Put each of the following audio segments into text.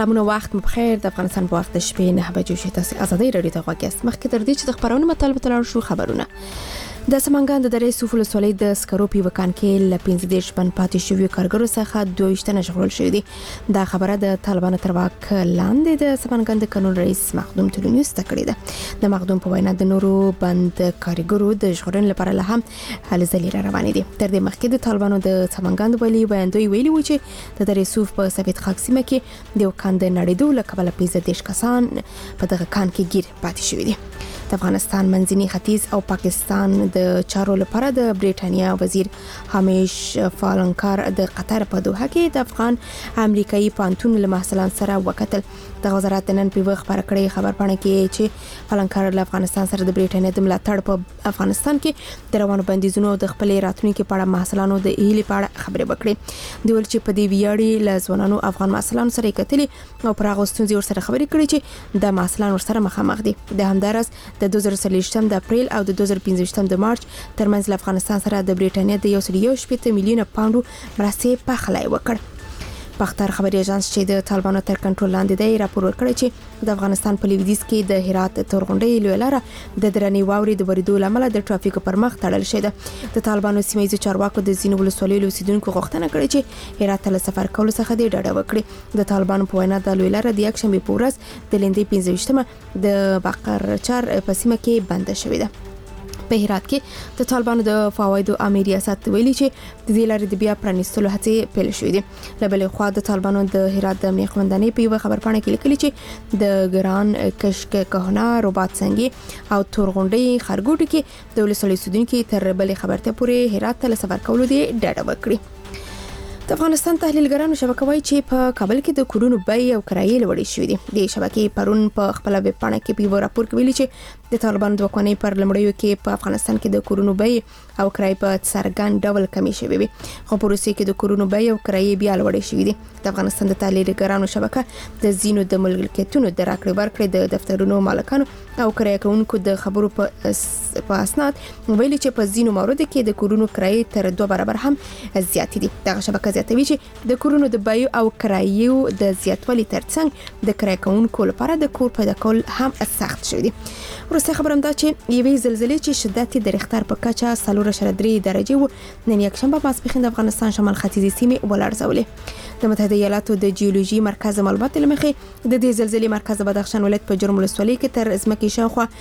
سلامونه وخت مو بخیر. د افغانستان په وخت د شپې 9 بجې شوي. تاسو ازادي رادیو ته غواړئ مخکې تر دې چې د خبرونو مطالبه تلل شو خبرونه د سمنګان د درې سوفل ولسوالۍ د سکرو په وکان کې ل 15 بن پاتې شوی کارګرو څخه 22 تنه ژغورل شوی دي. دا خبره د طالبانو تر واک لاندې د سمنګان د قانون رئیس مخدوم تلونیوس تکړه ده. د مخدوم په وینا د نورو بند کارګرو د ژغورنې لپاره له هم هلې ځلې روانې دي. تر دې مخکې د طالبانو د سمنګان د ویلي بیاندوی ویلي و چې د درې سوف په سفید خاک سیمه کې د وکان د نړیدو لکبل 15 کسان په دغه کان کې گیر پاتې شوی دي. د افغانستان منځني ختیځ او پاکستان د چارو لپاره د بریټانیا وزیر هامیش فالنکار د قطر په دوحه کې د افغان امریکایي پانتون له محصلان سره وکتل. د وزارت نن په وخت پر کړی خبر پاڼه کې چې فالنکار له افغانستان سره د بریټانیا د ملاتړ په افغانستان کې د روانو بندیزونو د خپل راتلونکو په اړه محصلانو د هیلې په اړه خبرې وکړي. د ول چې په دې ویاړي له ځوانانو افغان محصلانو سره کتلې او پر هغه ستونزې ورسره خبرې کړې چې د محصلانو سره مخامخ دي. د همدارس د 2023 د اپریل او د 2015 د مارچ ترمنځ له افغانستان سره د بریټانیا د 1.8 میلیونه پاونډو مرستې په خلای وکړ. پختر خبري اژانس چې د طالبانو تر کنټرول لاندې دی راپور ورکړی چې د افغانستان په لویدیځ کې د هرات تورغونډۍ لوی لاره د درنې واوري د وریدو لامل د ټرافیک پر مخ تړل شوی ده. د طالبانو سیمایي چارواکو د زینو ولسوالۍ اوسیدونکو غوښتنه کړې چې هرات له سفر کولو څخه د ډاډه وکړي. د طالبانو په وینا د لوی لاره د یک شنبه په ورځ د لندې 15مه د باقرچار په سیمه کې بند شوې ده. په هرات کې د طالبانو د فوایدو امیر ریاست ویلي چې د دې لارې د بیا پرانیستلو هڅې پیل شوې دي. له بلې خوا د طالبانو د هرات د امنیت قومندانۍ په یو خبر پاڼه کې لیکلي چې د ګران کشک کهنا رباط سنگي او تورغونډۍ خرګوټ کې د ولسوالۍ سودونکو تر بلې خبرته پورې هرات ته سفر کولو دی ډاډه وکړي. د افغانستان تحلیلګرانو شبکه وايي چې په کابل کې د کورونو بیې او کرایې لوړې شوې دي. د شبکې پرون په خپل ویب پاڼه کې په راپور کې ویلي چې د طالبانو د وکونې پر لمړیو کې په افغانستان کې د کورونو بیې او کرایې په څرګند ډول کمی شوې وي. خو په روسیې کې د کورونو بیې او کرایې بیا لوړې شوې دي. د افغانستان د تحلیلګرانو شبکه د زینو د ملکیتونو د راکړې ورکړې د دفترونو مالکانو او کرایه کوونکو د خبرو په اسناد ویلي چې په زینو موارد کې د کورونو کرایې تر 2 برابر هم زیات دي. دغه شبکه زیاتوي چې د کورونو د بیو او کرایو د زیاتوالي ترڅنګ د کرایه کوونکو لپاره د کور پیدا کول هم سخت شوی دي. ورسته خبرم دا چې یوې زلزلې چې شدت د ریختر په کچه 4.3 درجه و نن یک شنبه ماسپښین د افغانستان شمال ختیځي سیمې ولړزولې. د متحده ایالاتو د جیولوژي مرکز معلومات لمخې د دې زلزلې مرکز د بدخشان ولایت په جرم ولسوالۍ کې تر ځمکې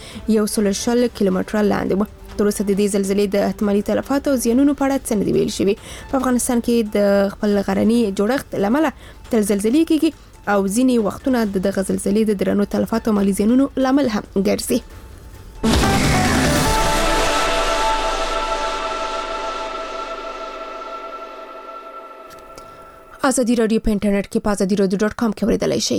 شاوخوا 100 کیلومتره لاندې و. تر اوسه د دې زلزلې د احتمالي تلفات او زیانونو په اړه څه نه دی ویل شوی. په افغانستان کې د خپل غرني جوړښت لامل تل زلزلې کېږي او ځینې وختونه د دغه زلزلې د درنو تلفات او مالي زیانونو لامل هم ګرځي. ازادي رادیو په انټرنیټ کې په azadiراdio.com کې اوریدلای شئ.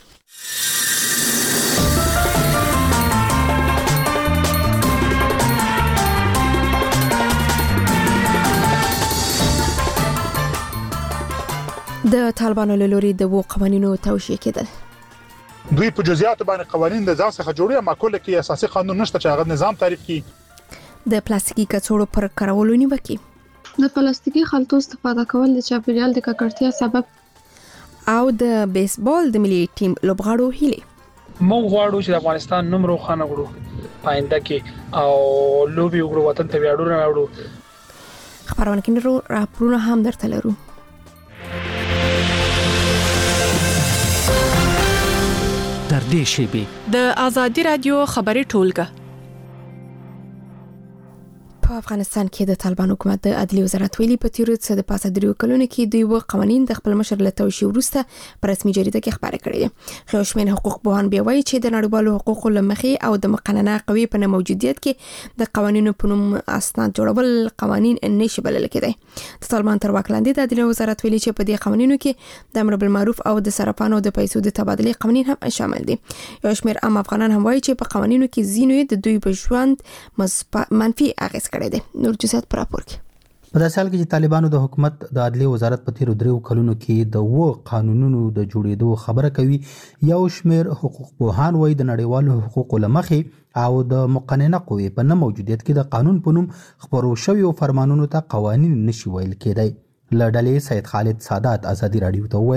د طالبانو له لوري د قوانینو توشیح کېدل. دوی په جزئیات باندې قوانین د ځان څخه جوړي اما کله کې اساسي قانون نشته چې هغه نظام تعریف کړي. د پلاستیکي کڅوړو پر کارولو نیوکه د پلاستیکي خلطو استفاده کول د چاپیریال د ککړتیا سبب او د بیسبال د ملي ټیم لوبغاړو هیله موږ غواړو چې د افغانستان نوم روښانه کړو پاینده کې او لوبي وګړو وطن ته ویاړونه راوړو. خبرونه کې راپورونه هم درته لرو. در دې شیبې د ازادي رادیو خبري ټولګه په افغانستان کې د طالبان حکومت د عدلي وزارت ویلي په تیرو څه د پاسه دریو کلونو کې دوی و قوانین د خپل مشر له توشیح وروسته په رسمي جریده کې خبري کړې دي. خو شمن حقوق پوهان بیا وایي چې د نړیوالو حقوقو لمخې او د مقننه قوی په موجودیت کې د قوانینو په نوم اسناد جوړول قوانین نشي بلل کېدای. د طالبان تر واک لاندې د عدلي وزارت ویلي چې په دې قوانینو کې د امر بالمعروف او د صرافانو د پیسو د تبادله قوانین هم شامل دي. یو شمېر عام افغانان هم وایي چې په قوانینو کې زینوی د دوی په ژوند منفي اغیز کړی دی. نور جزئیات پر راپور کې په داسې حال کې چې طالبانو د حکومت د عدلي وزارت په تیرو 3 کلونو کې د قانونونو د جوړېدو خبره کوي. یو شمېر حقوق پوهان وایي د نړیوالو حقوقو لمخې او د مقننه قوې په نه موجودیت کې د قانون په نوم خبرو شویو فرمانونو ته قوانین نشي ویل کېدای. له ډلې سید خالد سادات ازادي رادیو ته ویل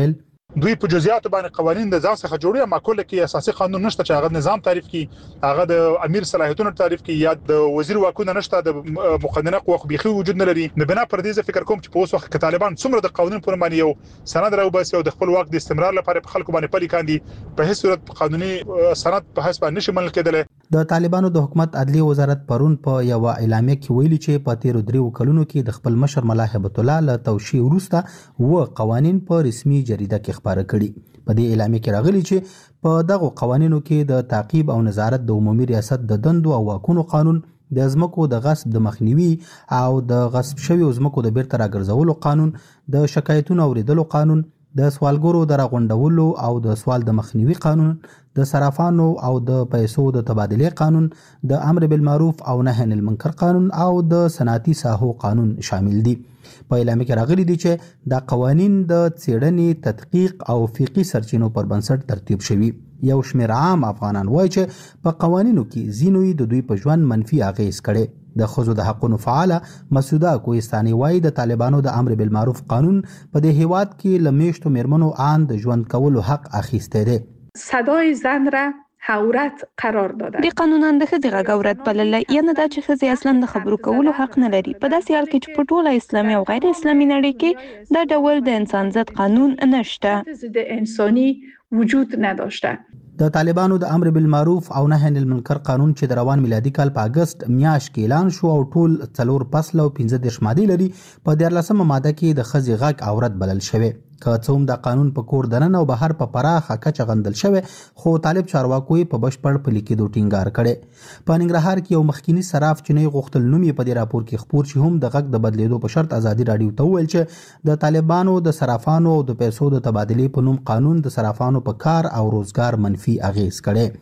دوی په جزئیات باندې قوانين د ځان څخه جوړي معقوله کې اساسي قانون نشته چې هغه نظام تعریف کړي هغه د امیر صلاحیتونو تعریف کړي یا د وزیر واکونه نشته د مقننه قوه بيخي وجود نه لري نه بنا پر دې فکر کوم چې په اوس وخت کې طالبان څومره د قانون پر باندې یو سند راوباسي او د خپل واک د استمرار لپاره په خلکو باندې پلي کاندي په هیڅ صورت قانوني سند په حساب نشي منل کېدل. د طالبانو د حکومت عدلی وزارت پرون په یو اعلامیه کې ویلي چې په 13 کلونو کې د خپل مشر ملا هیبت الله له توشیح وروسته و قوانین په رسمي جریده کې خبره کړي. په دې اعلامیه کې راغلي چې په دغه قوانینو کې د تعقیب او نظارت د عمومي ریاست د دندو او واکونو قانون، د ځمکو د غصب د مخنیوي او د غصب شویو ځمکو د بیرته راګرځولو قانون، د شکایتونو اوریدلو قانون، د سوالګرو د راغونډولو او د سوال د مخنیوي قانون، د صرافانو او د پیسو د تبادله قانون، د امر بالمعروف او نهي عن المنکر قانون او د صنعتي ساحو قانون شامل دي. په اعلامیه کې راغلي دي چې دا قوانین د څېړنې، تحقیق او فقهي سرچینو پر بنسټ ترتیب شوي. یو شمېر عام افغانان وایي چې په قوانینو کې ځینو د دوی په ژوند منفي اغیز کړي. د ښځو د حقوقو فعاله مسعوده کوهستاني وایي د طالبانو د امر بالمعروف قانون په دې هیواد کې لمیشتو میرمنو آن د ژوند کولو حق اخیسته دي. صدای زن را عورت قرار داده. د قانونان د ښځې غږ عورت بللی، یعنی دا چې ښځې اصلا د خبرو کولو حق نه لري. په داسې حال کې چې په ټوله اسلامي او غیر اسلامي نړۍ کې دا ډول د انسان ضد قانون نشته، ضد انساني وجود نداشته. د طالبانو د امر بالمعروف او نهي عن المنکر قانون چې د روان میلادي کال په اگست میاشت کې اعلان شو او ټول 4 فصل او 15 ماده لري، په 14مه ماده کې د ښځې غږ عورت بلل شوی. که څه هم د قانون په کور دننه او بهر په پراخه کچه غندل شوی، خو طالب چارواکو په بشپړ پلي کېدو ټینګار کړي. په ننګرهار کې یو مخکینی صراف چینی غوښتل نوم یې په دې راپور کې خپور شي هم د غږ د بدلیدو په شرط ازادي رادیو ته وویل چې د طالبانو د صرافانو او د پیسو د تبادلې په نوم قانون د صرافانو په کار او روزګار منفي اغیز کړي.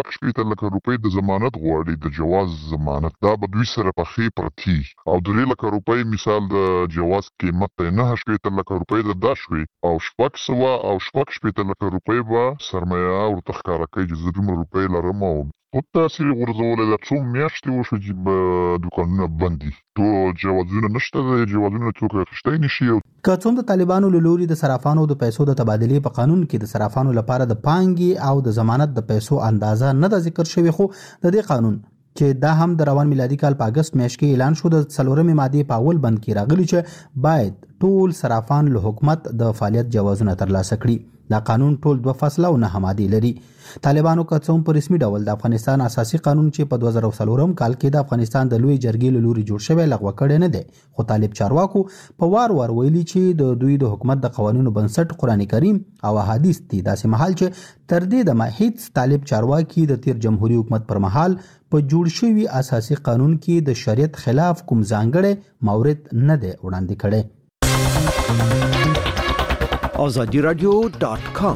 6 لکه روپۍ د ضمانت غواړي، د جواز ضمانت دا به دوی سره پخې پرتی او 3 لکه روپۍ مثال د جواز قیمت 9 لکه روپۍ د دا شوي او 600 او 6 لکه روپۍ به سرمایه ورته ښکاره کوي چې زه دومره روپۍ لرم او په تاسې غورځولې دا څو میاشتې وشو چې دوکانونه بند دي، ټول جوازونه نشته، د جوازونه څوک اخیستی نشي. که څوم د طالبانو له لوري د صرافانو د پیسو د تبادلې په قانون کې د صرافانو لپاره د پانګې او د ضمانت د پیسو اندازه نه ده ذکر شوی، خو د دې قانون چې دا هم د روان میلادي کال په اگست میاشت کې اعلان شو د 4مې ماده په اول بند کې راغلی چې باید ټول صرافان له حکومت د فعالیت جوازونه ترلاسه کړي. دا قانون ټول 2 فصله او 9 ماده لري. طالبانو که څوم په رسمي ډول د افغانستان اساسي قانون چې په 2004 کال کې د افغانستان د لوی جرګې له لوري جوړ شوی لغوه کړی نه دی، خو طالب چارواکو په وار ویلي چې د دوی د حکومت د قوانینو بنسټ قرآن کریم او احادیث دي، داسې مهال چې تر دې دمه هیڅ طالب چارواکي د تیر جمهوریت حکومت پر مهال په جوړ شوی اساسي قانون کې د شریعت خلاف کوم ځانګړی مورد نه دی وړاندې کړی. azadiradio.com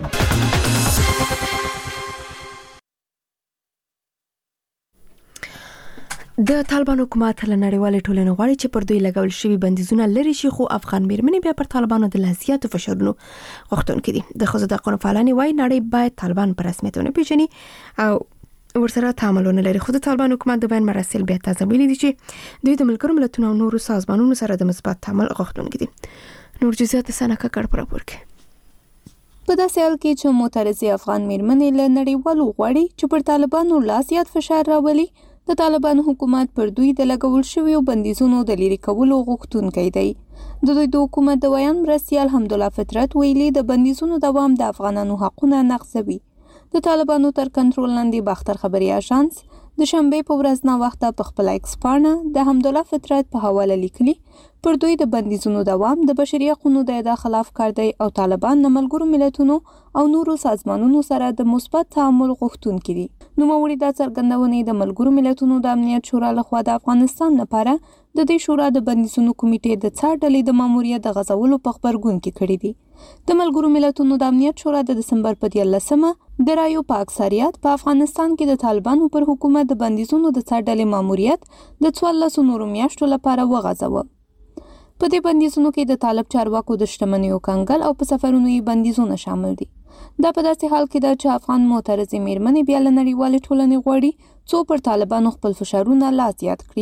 د طالبان حکومت له نړیوالې ټولنې غواړي چې پر دوی لګول شوي بندیزونه لري شي، خو افغان میرمنې بیا پر طالبانو د لازیاتو فشارونو غوښتونکي دي. د ښځو د حقوقو فعالان وايي نړۍ باید طالبان په رسمیت وپېژني او ورسره تعامل ونه لري. خو د طالبان حکومت د بیان مراسل بیا تازه ویلي دي چې دوی د ملګرو ملتونو او نورو سازمانونو سره د مثبت تعامل غوښتونکي دي. نور جزئیات سنکه کړ پر راپور کې. په داسې حال کې چې معترضې افغان میرمنې له نړیوالو غواړي چې پر طالبانو لا زیات فشار راولي، د طالبانو حکومت پر دوی د لګول شویو بندیزونو د لرې کولو غوښتونکی دی. د دوی د حکومت د ویان مرستیال حمدالله فطرت ویلي د بندیزونو دوام د افغانانو حقونه نقضوي. د طالبانو تر کنټرول لاندې باختر خبري اژانس د شنبې په ورځ ناوخته په خپل ایکس پاڼه د حمدالله فطرت په حواله لیکلي پر دوی د بندیزونو دوام د بشري حقوقو د خلاف کار دی او طالبان د ملګرو ملتونو او نورو سازمانونو سره د مثبت تعامل غوښتونکي دي. نوموړي دا څرګندونې د ملګرو ملتونو د امنیت شورا لخوا د افغانستان لپاره د دې شورا د بندیزونو کمیټې د څار ډلې د ماموریت د غځولو په خبرګون کې کړې دي. د ملګرو ملتونو د امنیت شورا د دسمبر په 13مه د رایو په اکثریت په افغانستان کې د طالبانو پر حکومت د بندیزونو د څار ډلې ماموریت د 14 نورو میاشتو لپاره وغځاوه. په دې بندیزونو کې د طالب چارواکو د شتمنیو کنګل او په سفرونو یې بندیزونه شامل دي. دا په داسې حال کې ده چې افغان معترضې میرمنې بیا له نړیوالې ټولنې غواړي څو پر طالبانو خپل فشارونه لا زیات کړي.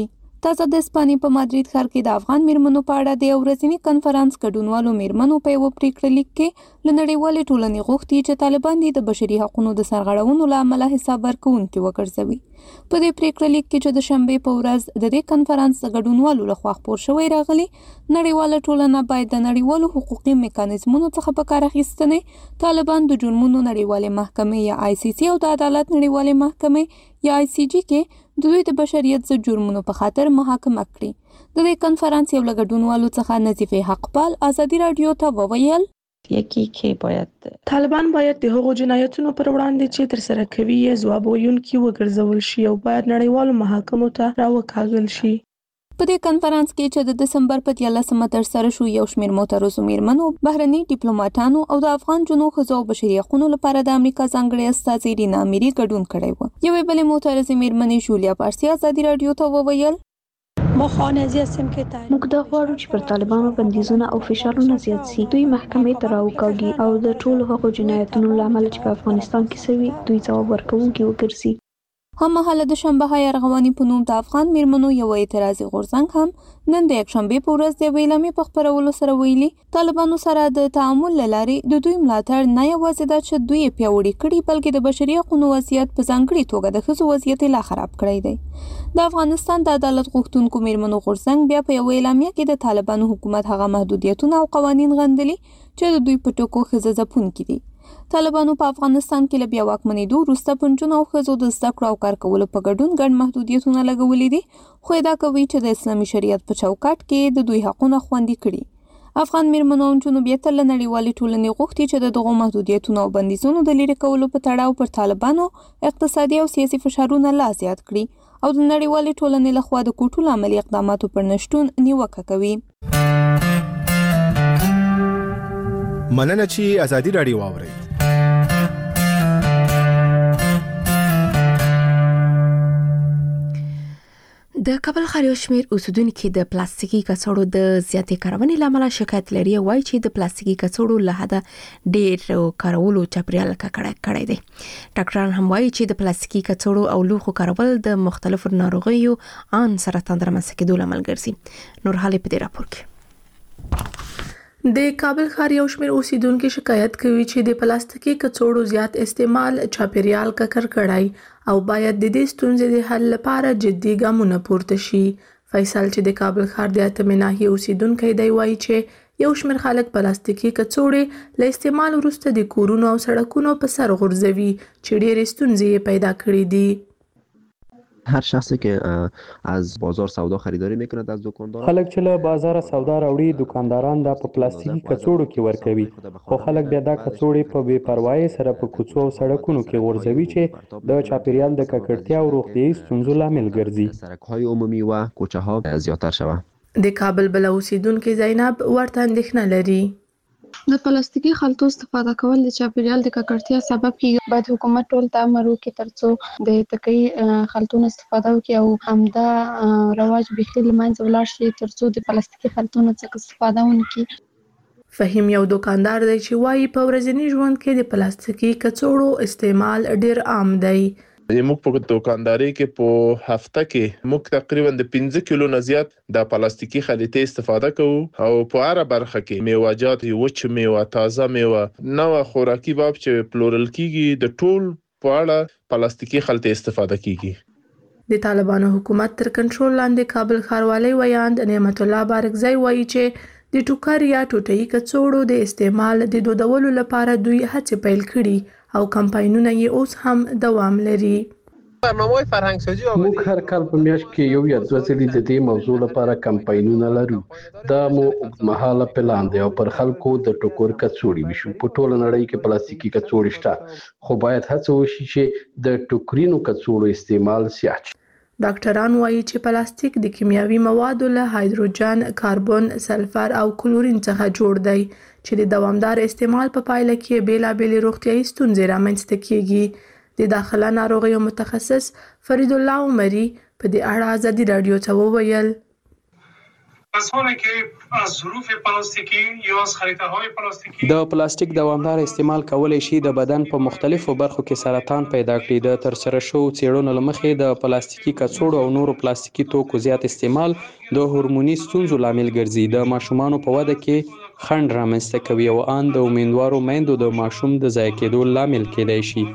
تازه د اسپانیې په مادرید ښار کې د افغان میرمنو په اړه د یو ورځني کنفرانس ګډونوالو میرمنو په یوه پریکړه لیک کې له نړیوالې ټولنې غوښتي چې طالبان دې د بشري حقوقو د سرغړونو له امله حساب ورکوونکي وګرځوي. په دې پریکړه لیک کې چې د شنبې په ورځ د دې کنفرانس ګډونوالو لخوا خپور شوی راغلی، نړیواله ټولنه باید د نړیوالو حقوقي میکانیزمونو څخه په کار اخیستنې طالبان د جرمونو نړیوالې محکمې یا ICC او د عدالت نړیوالې محکمې یا ICJ کې د دوی د بشریت ضد جرمونو په خاطر محاکمه کړي. د دې کنفرانس یو له ګډونوالو څخه نظیفه حقپال ازادي رادیو ته وویل یکی که باید طالبان باید د هغو جنایتونو پر وړاندې چې تر سره کوي یې ځواب ویونکي وګرځول شي او باید نړیوالو محاکمو ته راوکاږل شي. په دې کنفرانس کې چې د دسمبر په 13مه ترسره شو، یو شمېر معترضو میرمنو، بهرني ډیپلوماټانو او د افغان جنو ښځو او بشري حقوقو لپاره د امریکا ځانګړې استازي رینا میری ګډون کړی و. یوې بلې معترضې میرمنې جولیا پارسي ازادي رادیو ته وویل موږ دا غواړو چې پر طالبانو بندیزونه او فشارونه زیات سي، دوی محکمې ته راوکاږي او د ټولو هغو جنایتونو له امله چې په افغانستان کې سوي دوی ځواب ورکوونکي وګرځي. هممهاله د شنبه های ارغواني په نوم د افغان میرمنو یو اعتراضي غورځنګ هم نن د یکشنبې په ورځ د اعلامیې په خپرولو سره ویلي طالبانو سره د تعامل له لارې د دوی ملاتړ نه یوازې دا چې دوی پیاوړي کړي، بلکې د بشري حقوقو وضعیت په ځانګړي توګه د ښځو وضعیت لا خراب کړی دی. د افغانستان د عدالت غوښتونکو میرمنو غورځنګ بیا په یو اعلامیه کې د طالبانو حکومت هغه محدودیتونه او قوانین غندلي چې د دوی په ټکو ښځه ځپونکي دي. طالبانو په افغانستان کې له بیا واکمنېدو وروسته په نجونو او ښځو د زده کړو او کار کولو په ګډون ګڼ محدودیتونه لګولي دي، خو ادعا کوي چې د اسلامي شریعت په چوکاټ کې د دوی حقونه خوندي کړي. افغان میرمنو او نجونو بیا تل له نړیوالې ټولنې غوښتي چې د دغو محدودیتونو او بندیزونو د لرې کولو په تړاو پر طالبانو اقتصادي او سیاسي فشارونه لا زیات کړي او د نړیوالې ټولنې لخوا د کوټو له عملي اقداماتو پر نشتون نیوکه کوي. مننه چې ازادي رادیو واورئ. د کابل ښار یو شمېر اوسیدونکي د پلاستیکي کڅوړو د زیاتې کارونې له امله شکایت لري، وایي چې د پلاستیکي کڅوړو له حده ډېر کارولو چاپیریال ککړ کړی دی. ډاکټران هم وایي چې د پلاستیکي کڅوړو او لوښو کارول د مختلفو ناروغیو عام سرطان د رامنځته کېدو لامل ګرځي. نور حالې په دې راپور کې د کابل ښار یو شمېر اوسیدونکي شکایت کوي چې د پلاستیکي کڅوړو زیات استعمال چاپیریال ککړ کړی او باید د دې ستونزې د حل لپاره جدي ګامونه پورته شي. فیصل چې د کابل ښار د اتمې ناحیې اوسیدونکی دی وایي چې یو شمېر خلک پلاستیکي کڅوړې له استعمال وروسته د کورونو او سړکونو په سر غورځوي چې ډېرې ستونزې یې پیدا کړې دي. هر شخصی که از بازار سودا خریداری میکند از دکاندار، خلک چې له بازار سودا راوړي دکانداران دا په پلاستیکي کڅوړو کې ورکوي، خو خلک بیا دا کڅوړې په بې پروایۍ سره په کوڅو او سړکونو کې غورځوي چې د چاپیریال د ککړتیا او روغتیایي ستونزو لامل ګرځي. سړک‌های عمومی و کوچه ها زیاتر شود. د کابل بل اوسیدونکي زینب ورته اندېښنه لري. د پلاستیکي خلطو استفاده کول د چاپیریال د ککړتیا سبب کیږي. باید حکومت ټول ته امر وکړي ترڅو د تکي خلطونو استفاده وکړي او همدا رواج بېخي له منځه ولاړ شي ترڅو د پلاستیکي خلطونو څخه استفاده ونه کړي. فهیم یو دکاندار دی چې وایي په ورځني ژوند کې د پلاستیکي کڅوړو استعمال ډېر عام دی. موږ په دکانداري کې په هفته کې موږ تقریبا د 15 کیلو نه زیات د پلاستیکي خلطې استفاده کوو او په هر برخه کې میوه‌جات، وچ میوه، تازه میوه، نو خوراکي باب چې پلورل کیږي د ټول په اړه پلاستیکي خلطې استفاده کیږي. د طالبانو حکومت تر کنټرول لاندې کابل ښاروالۍ ویاند نعمت الله بارکزی وایي چې د ټوکر یا ټوټه‌یي کڅوړو د استعمال د دودولو لپاره دوی هڅې پیل کړي او کمپاینونه یې اوس هم دوام لري. برنامه‌های فرهنګسازي موږ هر کال په میاشت کې یو یا دوه ځلې د دې موضوع لپاره کمپاینونه لرو. دا مو اوږدمهاله پلان دی او پر خلکو د ټوکر کڅوړې وشو. په ټوله نړۍ کې پلاستیکي کڅوړې شته، خو باید هڅه وشي چې د ټوکرینو کڅوړو استعمال زیات شي. ډاکټران وایي چې پلاستیک د کیمیاوي موادو له هایدروجن، کاربن، سلفر او کلورین څخه جوړ دی چې د دوامدار استعمال په پایله کې بیلابېلې روغتیایي ستونزې رامنځته کیږي. د داخله ناروغیو متخصص فرید الله عمري په دې اړه ازادي رادیو ته وویل د پلاستیک دوامدار استعمال کولای شي د بدن په مختلفو برخو کې سرطان پیدا کړي. د ترسره شوو څېړنو له مخې د پلاستیکي کڅوړو او نورو پلاستیکي توکو زیات استعمال د هورموني ستونزو لامل ګرځي. د ماشومانو په وده کې خنډ رامنځته کوي او ان د امیندوارو میندو د ماشوم د ضایع کېدو لامل کېدای شي.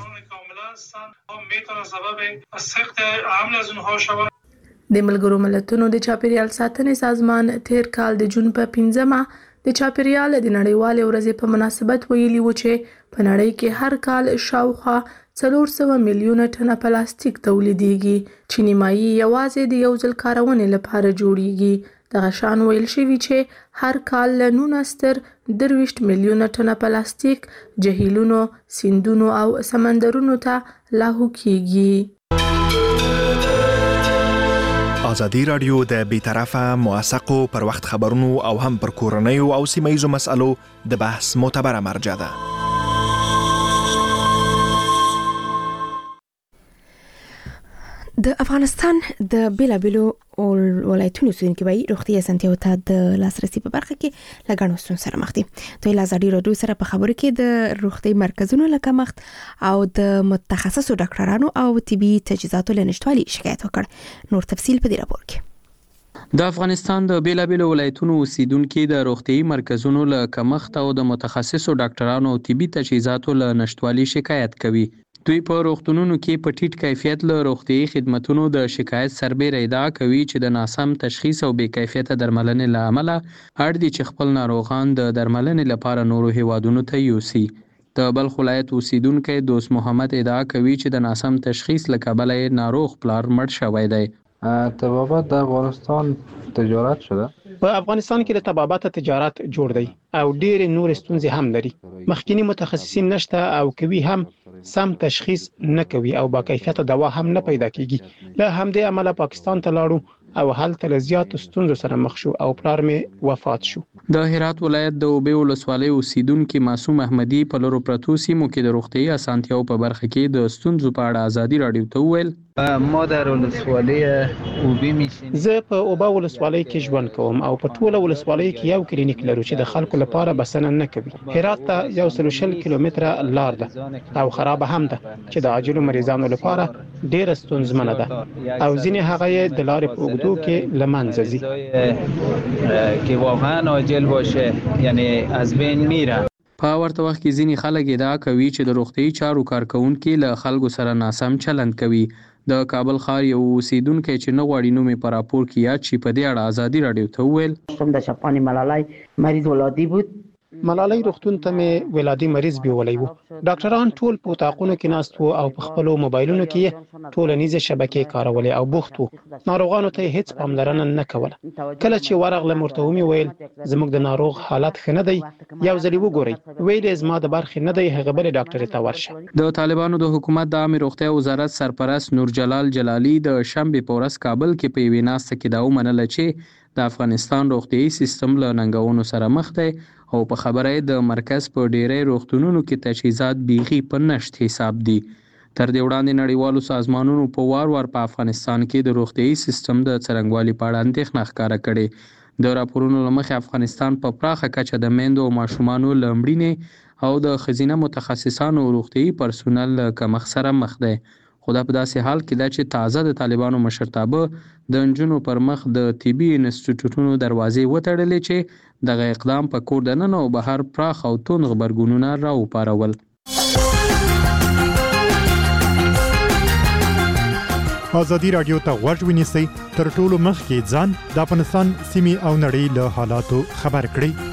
د ملګرو ملتونو د چاپیریال ساتنې سازمان تیر کال د جون په 15مه د چاپیریال د نړیوالې ورځې په مناسبت ویلي و چې په نړۍ کې هر کال شاوخوا 400 میلیونه ټنه پلاستیک تولیدېږي چې نیمایي یوازې د یو ځل کارونې لپاره جوړیږي. دغه شان ویل شوي چې هر کال له 19 میلیونه ټنه پلاستیک جهیلونو، سیندونو او سمندرونو ته لاهو کیږي. ازادي رادیو د بیطرفه موثقو پر وخت خبرونو او هم پر کورنیو او سیمه‌ییزو مسالو د بحث معتبره مرجع ده. د افغانستان د بیلابیلو ولایتونو اوسیدونکي وایي روغتي اسانتیاو ته د لاسرسي په برخه کې لګڼو ستونزو سره مخ دي. دوی له ازادي راډیو سره په خبرو کې د روغتي مرکزونو له کمښت او د متخصصو ډاکټرانو او طبي تجهیزاتو له نشتوالي شکایت وکړ. نور تفصیل په دې راپور کې. د افغانستان د بیلابیلو ولایتونو اوسیدونکي د روغتي مرکزونو له کمښت او د متخصصو ډاکټرانو او طبي تجهیزاتو له نشتوالي شکایت کوي. دوی په روغتونونو کې په ټیټ کیفیت له روغتي خدماتو د شکایت سربېره ادعا کوي چې د ناسم تشخیص او بې کیفیته درملنې له امله اړ دي چې خپل ناروغان د درملنې لپاره نورو هیوادونو ته یوسي. د بلخ ولایت اوسیدونکی دوست محمد ادعا کوي چې د ناسم تشخیص له کبله ناروغ پلار مړ شوی دی. طبابت د افغانستان تجارت شده. په افغانستان کې د طبابت تجارت جوړ دی او ډېر نور ستونزې هم لري. مخکینی متخصصین نشته او کوي هم سم تشخیص نه کوي او با کیفیت دوا هم نه پیدا کیږي. له همدې عمله پاکستان ته لاړو او هلته له زیاتو ستونزو سره مخ شو او پلار مې وفات شو. د هرات ولایت د اوبې ولسوالۍ اوسیدونکي معصوم احمدي په لرو پرتو سیمو کې د روغتي اسانتیاو په برخه کې د ستونزو په اړه ازادي راډیو ته وویل. ما در ولسوالۍ اوبې میشم. زه په اوبه ولسوالۍ کې ژوند کوم او په ټوله ولسوالۍ کې یو کلینیک لرو چې د خلکو لپاره بسنه نه کوي. هرات ته 120 کیلومتره لار ده او خراب هم ده چې د عاجلو مریضانو لپاره ډېر ستونزمنه ده او ځینې هغه د لارې په اوږدو کې له منځه ځي که واقعا عاجل باشه یعنی از بین میره. په ورته وخت کې ځینې خلک ادعا کوي چې د روغتي چارو کارکونکي له خلکو سره ناسم چلند کوي. د کابل ښار یو اوسیدونکی چې نه غواړي نوم یې په راپور کې یاد شي په دې اړه ازادي راډیو ته وویل. د شپانې ملالۍ مریض ولادي بود. ملالۍ روغتون ته مې ولادي مریض بیولی و. ډاکټران ټول په اتاقونو کې ناست وو او په خپلو موبایلونو کې ټولنیزې شبکې کارولې او بوخت وو. ناروغانو ته هیڅ پاملرنه نه کوله. کله چې ورغلم ورته ومې ویل زموږ د ناروغ حالت ښه نه دی، یو ځلې وګورئ. ویل یې زما د برخې نه دی، هغه بلې ډاکټرې ته ورشه. د طالبانو د حکومت د عامې روغتیا وزارت سرپرست نور جلال جلالي د شنبې په ورځ کابل کې په یوې ناسته کې دا ومنله چې د افغانستان روغتیايي سیستم له ننګونو سره مخ دی او په خبره د مرکز په ډیری روغتونونو کې تجهیزات بیخي په نشت حساب دي. تر دې وړاندې نړیوالو سازمانونو په وار په افغانستان کې د روغتیايي سیستم د څرنګوالي په اړه اندېښنه ښکاره کړې. د راپورونو له مخې افغانستان په پراخه کچه د میندو او ماشومانو له مړینې او د ښځینه متخصصانو او روغتیايي پرسونل له کمښت سره مخ دی. خو دا په داسې حال کې ده چې تازه د طالبانو مشرتابه د نجونو پر مخ د طبي انسټیټیوټونو دروازې وتړلې چې دغه اقدام په کور دننه او بهر پراخ او توند غبرګونونه راوپارول. ازادي راډیو ته غوږ ونیسئ، تر ټولو مخکې ځان د افغانستان سیمې او نړۍ له حالاتو خبر کړئ.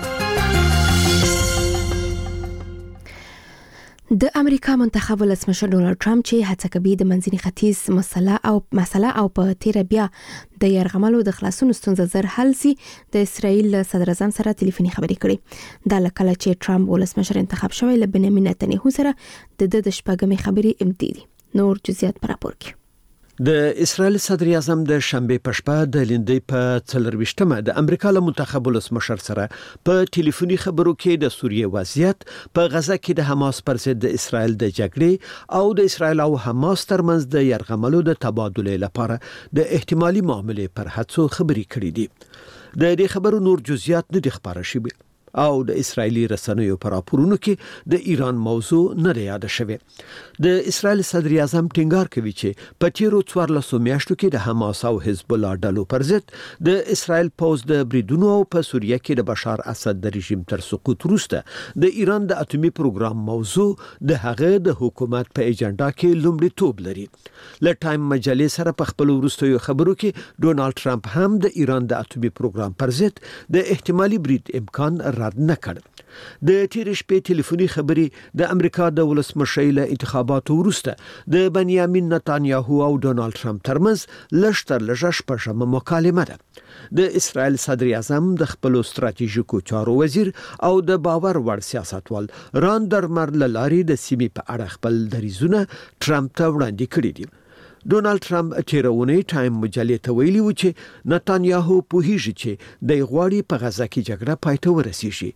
د امریکا منتخب ولسمشر ډونالد ټرمپ چې هڅه کوي د منځني ختیځ مسله او په تیر بیا د يرغملو د خلاصون ستونزه زر حل سي، د اسرائیل صدر اعظم سره ټلیفوني خبرې کړې. دا لکه چې ټرمپ ولسمشر انتخاب شوی له بنیامین نتنیاهو سره د شپږمې خبرې امتیازي. نور جزئیات پر راپور کې. د اسرائیل صدر اعظم د شنبه په شپه د لیندۍ په 24مه د امریکا له منتخب ولسمشر سره په ټلیفوني خبرو کې د سوریه وضعیت په غزه کې د حماس پر ضد د اسرائیل د جګړې او د اسرائیل او حماس ترمنځ د يرغملو د تبادله لپاره د احتمالي معاملې پر هڅو خبرې کړې دي. د دې خبرو نور جزئیات نه دي خبره شوي او د اسرایلی رسنیو پر راپورونو کې د ایران موضوع نه یاد شوه. د اسرائیل صدر اعظم ټینګار کوي چې په تیرو 14 میاشتو کې د حماس او حزب الله ډلو پر ضد د اسرائیل پوز د بریدونو په سوریه کې د بشار اسد د رژیم تر سقوط وروسته د ایران د اټومي پروګرام موضوع د هغه د حکومت په ایجنډا کې لومړیتوب لري. ل ټایم مجلې سره په خپل وروستیو خبرو کې ډونالد ټرمپ هم د ایران د اټومي پروګرام پر ضد د احتمالي برید امکان رد نه کړ. د تیر شپې ټلیفوني خبرې د امریکا د ولسمشر له انتخاباتو وروسته د بنیامین نتانیاهو او ډونالد ټرمپ ترمنځ لږتر لږه شپږمه مکالمه ده. د اسرائیل صدر اعظم د خپل ستراتیژیکو چارو وزیر او د باور وړ سیاستوال ران درمر لاري د سیمې په اړه خپل دریځونه ټرمپ ته وړاندې کړي دي. ډونالد ټرمپ تیرونی ټایم مجلې ته ویلي و چې نتانیاهو پوهیږي چې د غواړي په غزه کې جګړه پای ته ورسیږي.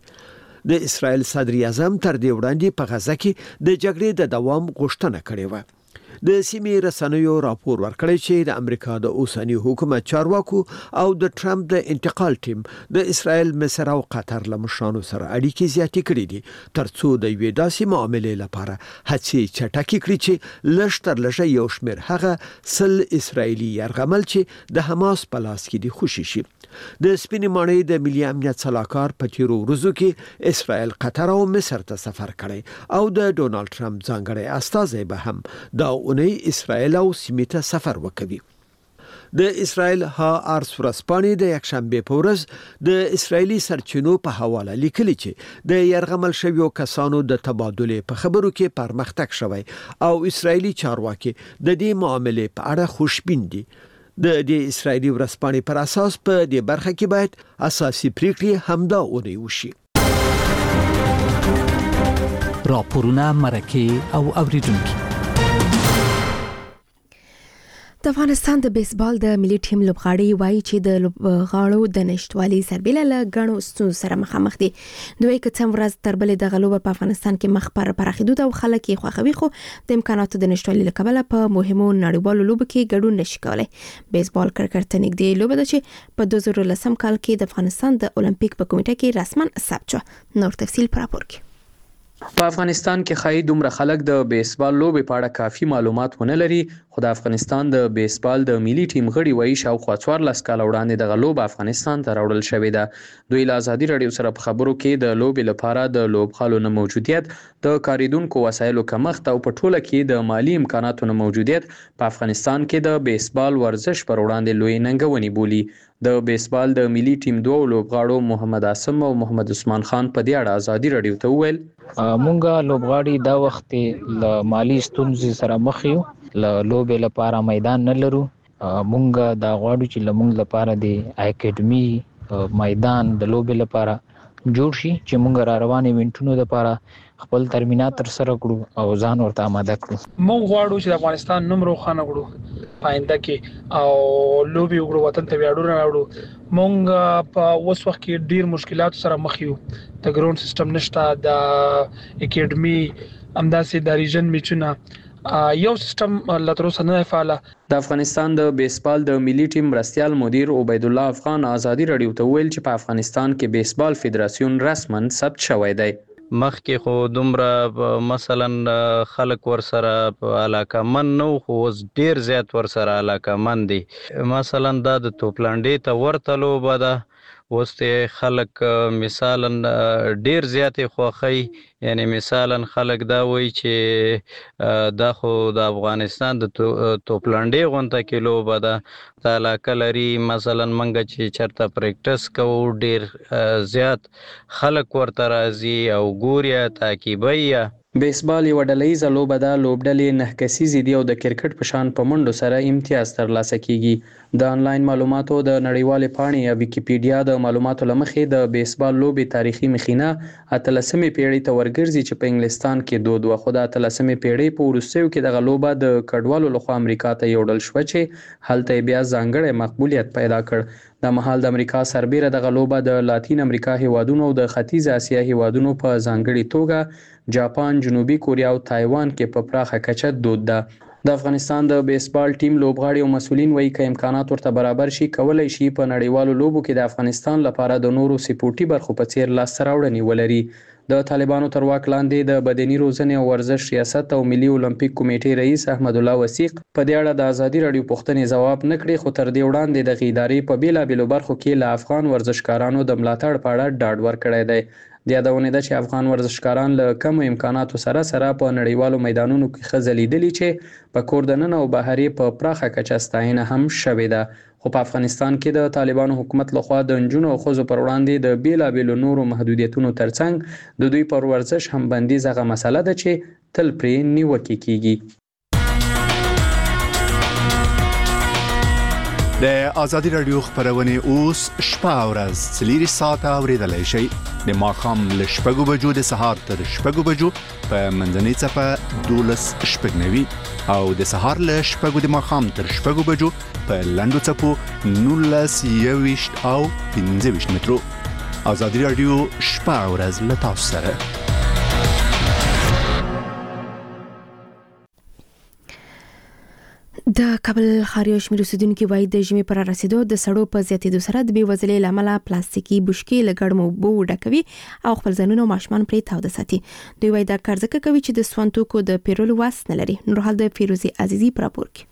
د اسرائیل صدر اعظم تر دې وړاندې په غزه کې د جګړې د دوام غوښتنه کړې و. د سیمې رسنیو راپور ورکړی چې د امریکا د اوسنی حکومت چارواکو او د ټرمپ د انتقال ټیم د اسرائیل، مصر او قطر له مشرانو سره اړیکې زیاتې کړې دي ترڅو د یوې داسې معاملې لپاره هڅې چټکې کړي چې لږتر لږه یو شمېر هغه 100 اسرائیلي یرغمل چې د حماس په لاس کې دي خوشي شي. د سپینې ماڼۍ د ملي امنیت صلاحکار په تیرو ورځو کې اسرائیل، قطر او مصر ته سفر کړی او د ډونالد ټرمپ ځانګړی استازی به هم دا اونۍ اسرائیل او سیمې ته سفر وکوي. د اسرائیل هارس ورځپاڼې د یکشنبه په ورځ د اسرائیلي سرچینو په حواله لیکلي چې د يرغمل شویو کسانو د تبادله په خبرو کې پرمختګ شوی او اسرائیلي چارواکي د دې معاملې په اړه خوشبین دي. د دې اسرائیلي ورځپاڼې پر اساس په دې برخه کې باید اساسي پریکړې همدا اونۍ وشي. راپورونه، مرکه او اوریدونکو. د افغانستان د بیسبال د ملي ټیم لوبغاړي وایي چې د لوبغاړو د نشټوالي سربېله له ګڼو ستونزو سره مخامخ دي. دوی که څه ورځ تر بلې د غلوبه په افغانستان کې مخ پر پراخېدو او خلک یې خوښوي، خو د امکاناتو د نشټوالي له کبله په مهمو نړیوالو لوبو کې ګډون نشي کولی. بیسبال کرکټ ته نږدې لوبه ده چې په 2010 کال کې د افغانستان د اولمپیک په کمیټه کې رسماً ثبت شو. نور تفصیل پر راپور کې. په افغانستان کې خای دومره خلک د بیسبال لوبې په اړه کافي معلومات ونه لري، خو د افغانستان د بیسبال د ملي ټیم غړي وایي شاوخوا 14 کال وړاندې د لوبه افغانستان ته راوړل شوې ده. دوی له ازادي رادیو سره په خبرو کې د لوبې لپاره د لوبغالو نه موجودیت، د کاریدونکو وسایلو کمښت او په ټوله کې د مالی امکاناتو نه موجودیت په افغانستان کې د بیسبال ورزش پر وړاندې لوی ننګونې بولي. د بیسبال د ملي ټیم دوه لوبغاړو محمد عاصم او محمد عثمان خان په دې اړه ازادي رادیو ته وویل مونږه لوبغاړي دا وخت له مالی ستونزې سره مخ یو، له لوبې لپاره میدان نه لرو. مونږه دا غواړو چې لمونږ لپاره د اکیډمي میدان د لوبې لپاره جوړ شي چې مونږ را روانې وینټونو لپاره خپل ترمینات تر سره کړو او ځان ورته آماده کړو. مونږ غواړو چې د افغانستان نوم روښانه کړو پاینده کې او لوبي وګړو وطن ته ویاړونه راوړو. مونږ په اوس وخت کې ډیر مشکلات سره مخ یو. د ګراوند سیستم نشته، د اکیډمي همداسې د ریجن میچونه یو سیستم لتروسه نه فعال. د افغانستان د بیسبال د ملي ټیم مرستيال مدیر عبید الله افغان ازادي رادیو ته ویل چې په افغانستان کې بیسبال فدراسیون رسماً ثبت شوی دی. مخکې خو دومره مثلا خلک ورسره علاقه من نو، خو اوس ډیر زیات ورسره علاقه من دي. مثلا دا د توپلانډې ته ورته لوبه ده، اوس خلک مثلا ډیر زیاتې خوښي، یعنی مثلا خلک دا وایي چې دا خو د افغانستان د توپلانډې غونډه کې لوبه ده، دا علاقه لري. مثلا منګه چې چرته پریکټس کوو ډیر زیات خلک ورته راځي او ګوري تعقیبوي. بیسبال یو ډلهیزه لوبه ده. لوبډلې 9 کسیزې دي او د کرکټ په شان په منډو سره امتیاز ترلاسه کیږي. د انلاین معلوماتو د نړیوالې پاڼې یا ویکیپیډیا د معلوماتو لمخې د بیسبال لوبې تاریخي مخینه 18مې پیړۍ ته ورګرځي چې په انګلستان کې دود و. خو د 18مې پیړۍ په وروستیو کې دغه لوبه د کډوالو لخوا امریکا ته یوړل شوه چې هلته بیا ځانګړی مقبولیت پیدا کړ. د مهال د امریکا سربیره دغه لوبه د لاتین امریکا هیوادونو او د ختیځ اسیا هیوادونو په ځانګړي توګه جاپان، جنوبي کوریا او تایوان کې په پراخه کچه دود ده. د افغانستان د بیسبال ټیم لوبغاړي او مسولین وایي که امکانات ورته برابر شي کولای شي په نړیوالو لوبو کې د افغانستان لپاره د نورو سپورټي برخو په څیر لاسته راوړنې ولري. د طالبانو تر واک لاندې د بدني روزنې او ورزش ریاست او ملي اولمپیک کمیټې رئیس احمد الله وثیق په دې اړه د ازادي رادیو پوښتنې ځواب نه کړي، خو تر دې وړاندې د ادارې په بیلابیلو برخو کې له افغان ورزشکارانو د ملاتړ په اړه ډاډ ورکړی دی. د یادونې ده چې افغان ورزشکاران له کمو امکاناتو سره په نړیوالو میدانونو کې ښه ځلیدلي چې په کور دننه او بهرې په پراخه کچه ستاینه هم شوې ده. خو په افغانستان کې د طالبانو حکومت لخوا د نجونو او ښځو پر وړاندې د بیلابیلو نورو محدودیتونو ترڅنګ د دوی پر ورزش هم بندیز هغه مسله ده چې تل پرې نیوکې کیږي. د ازادي رادیو خبرونه اوس شپه او ورځ 4 ساعته اوریدلای شئ. د ماښام له 6 بجو د سهار تر 6 بجو په منځنۍ صفه 12:09 او د سهار له 6 د ماښام تر 6 بجو په لاندو صفو 19:20 او 15 مترو. ازادي رادیو شپه او ورځ له تاسو سره. د کابل ښار شمېر اوسیدونکو وایي د ژمي پر رسیدو د سړو په زیاتېدو سره د بېوزلۍ له امله پلاستیکي بوشکې له ګرمو اوبو ډکوي او خپل ځانونه او ماشومان پرې تاوده ساتي. دوی وایي دا کار ځکه کوي چې د سون توکو د پیرلو وس نه لري. نورحال د فیروزي عزیزي پر راپور کې.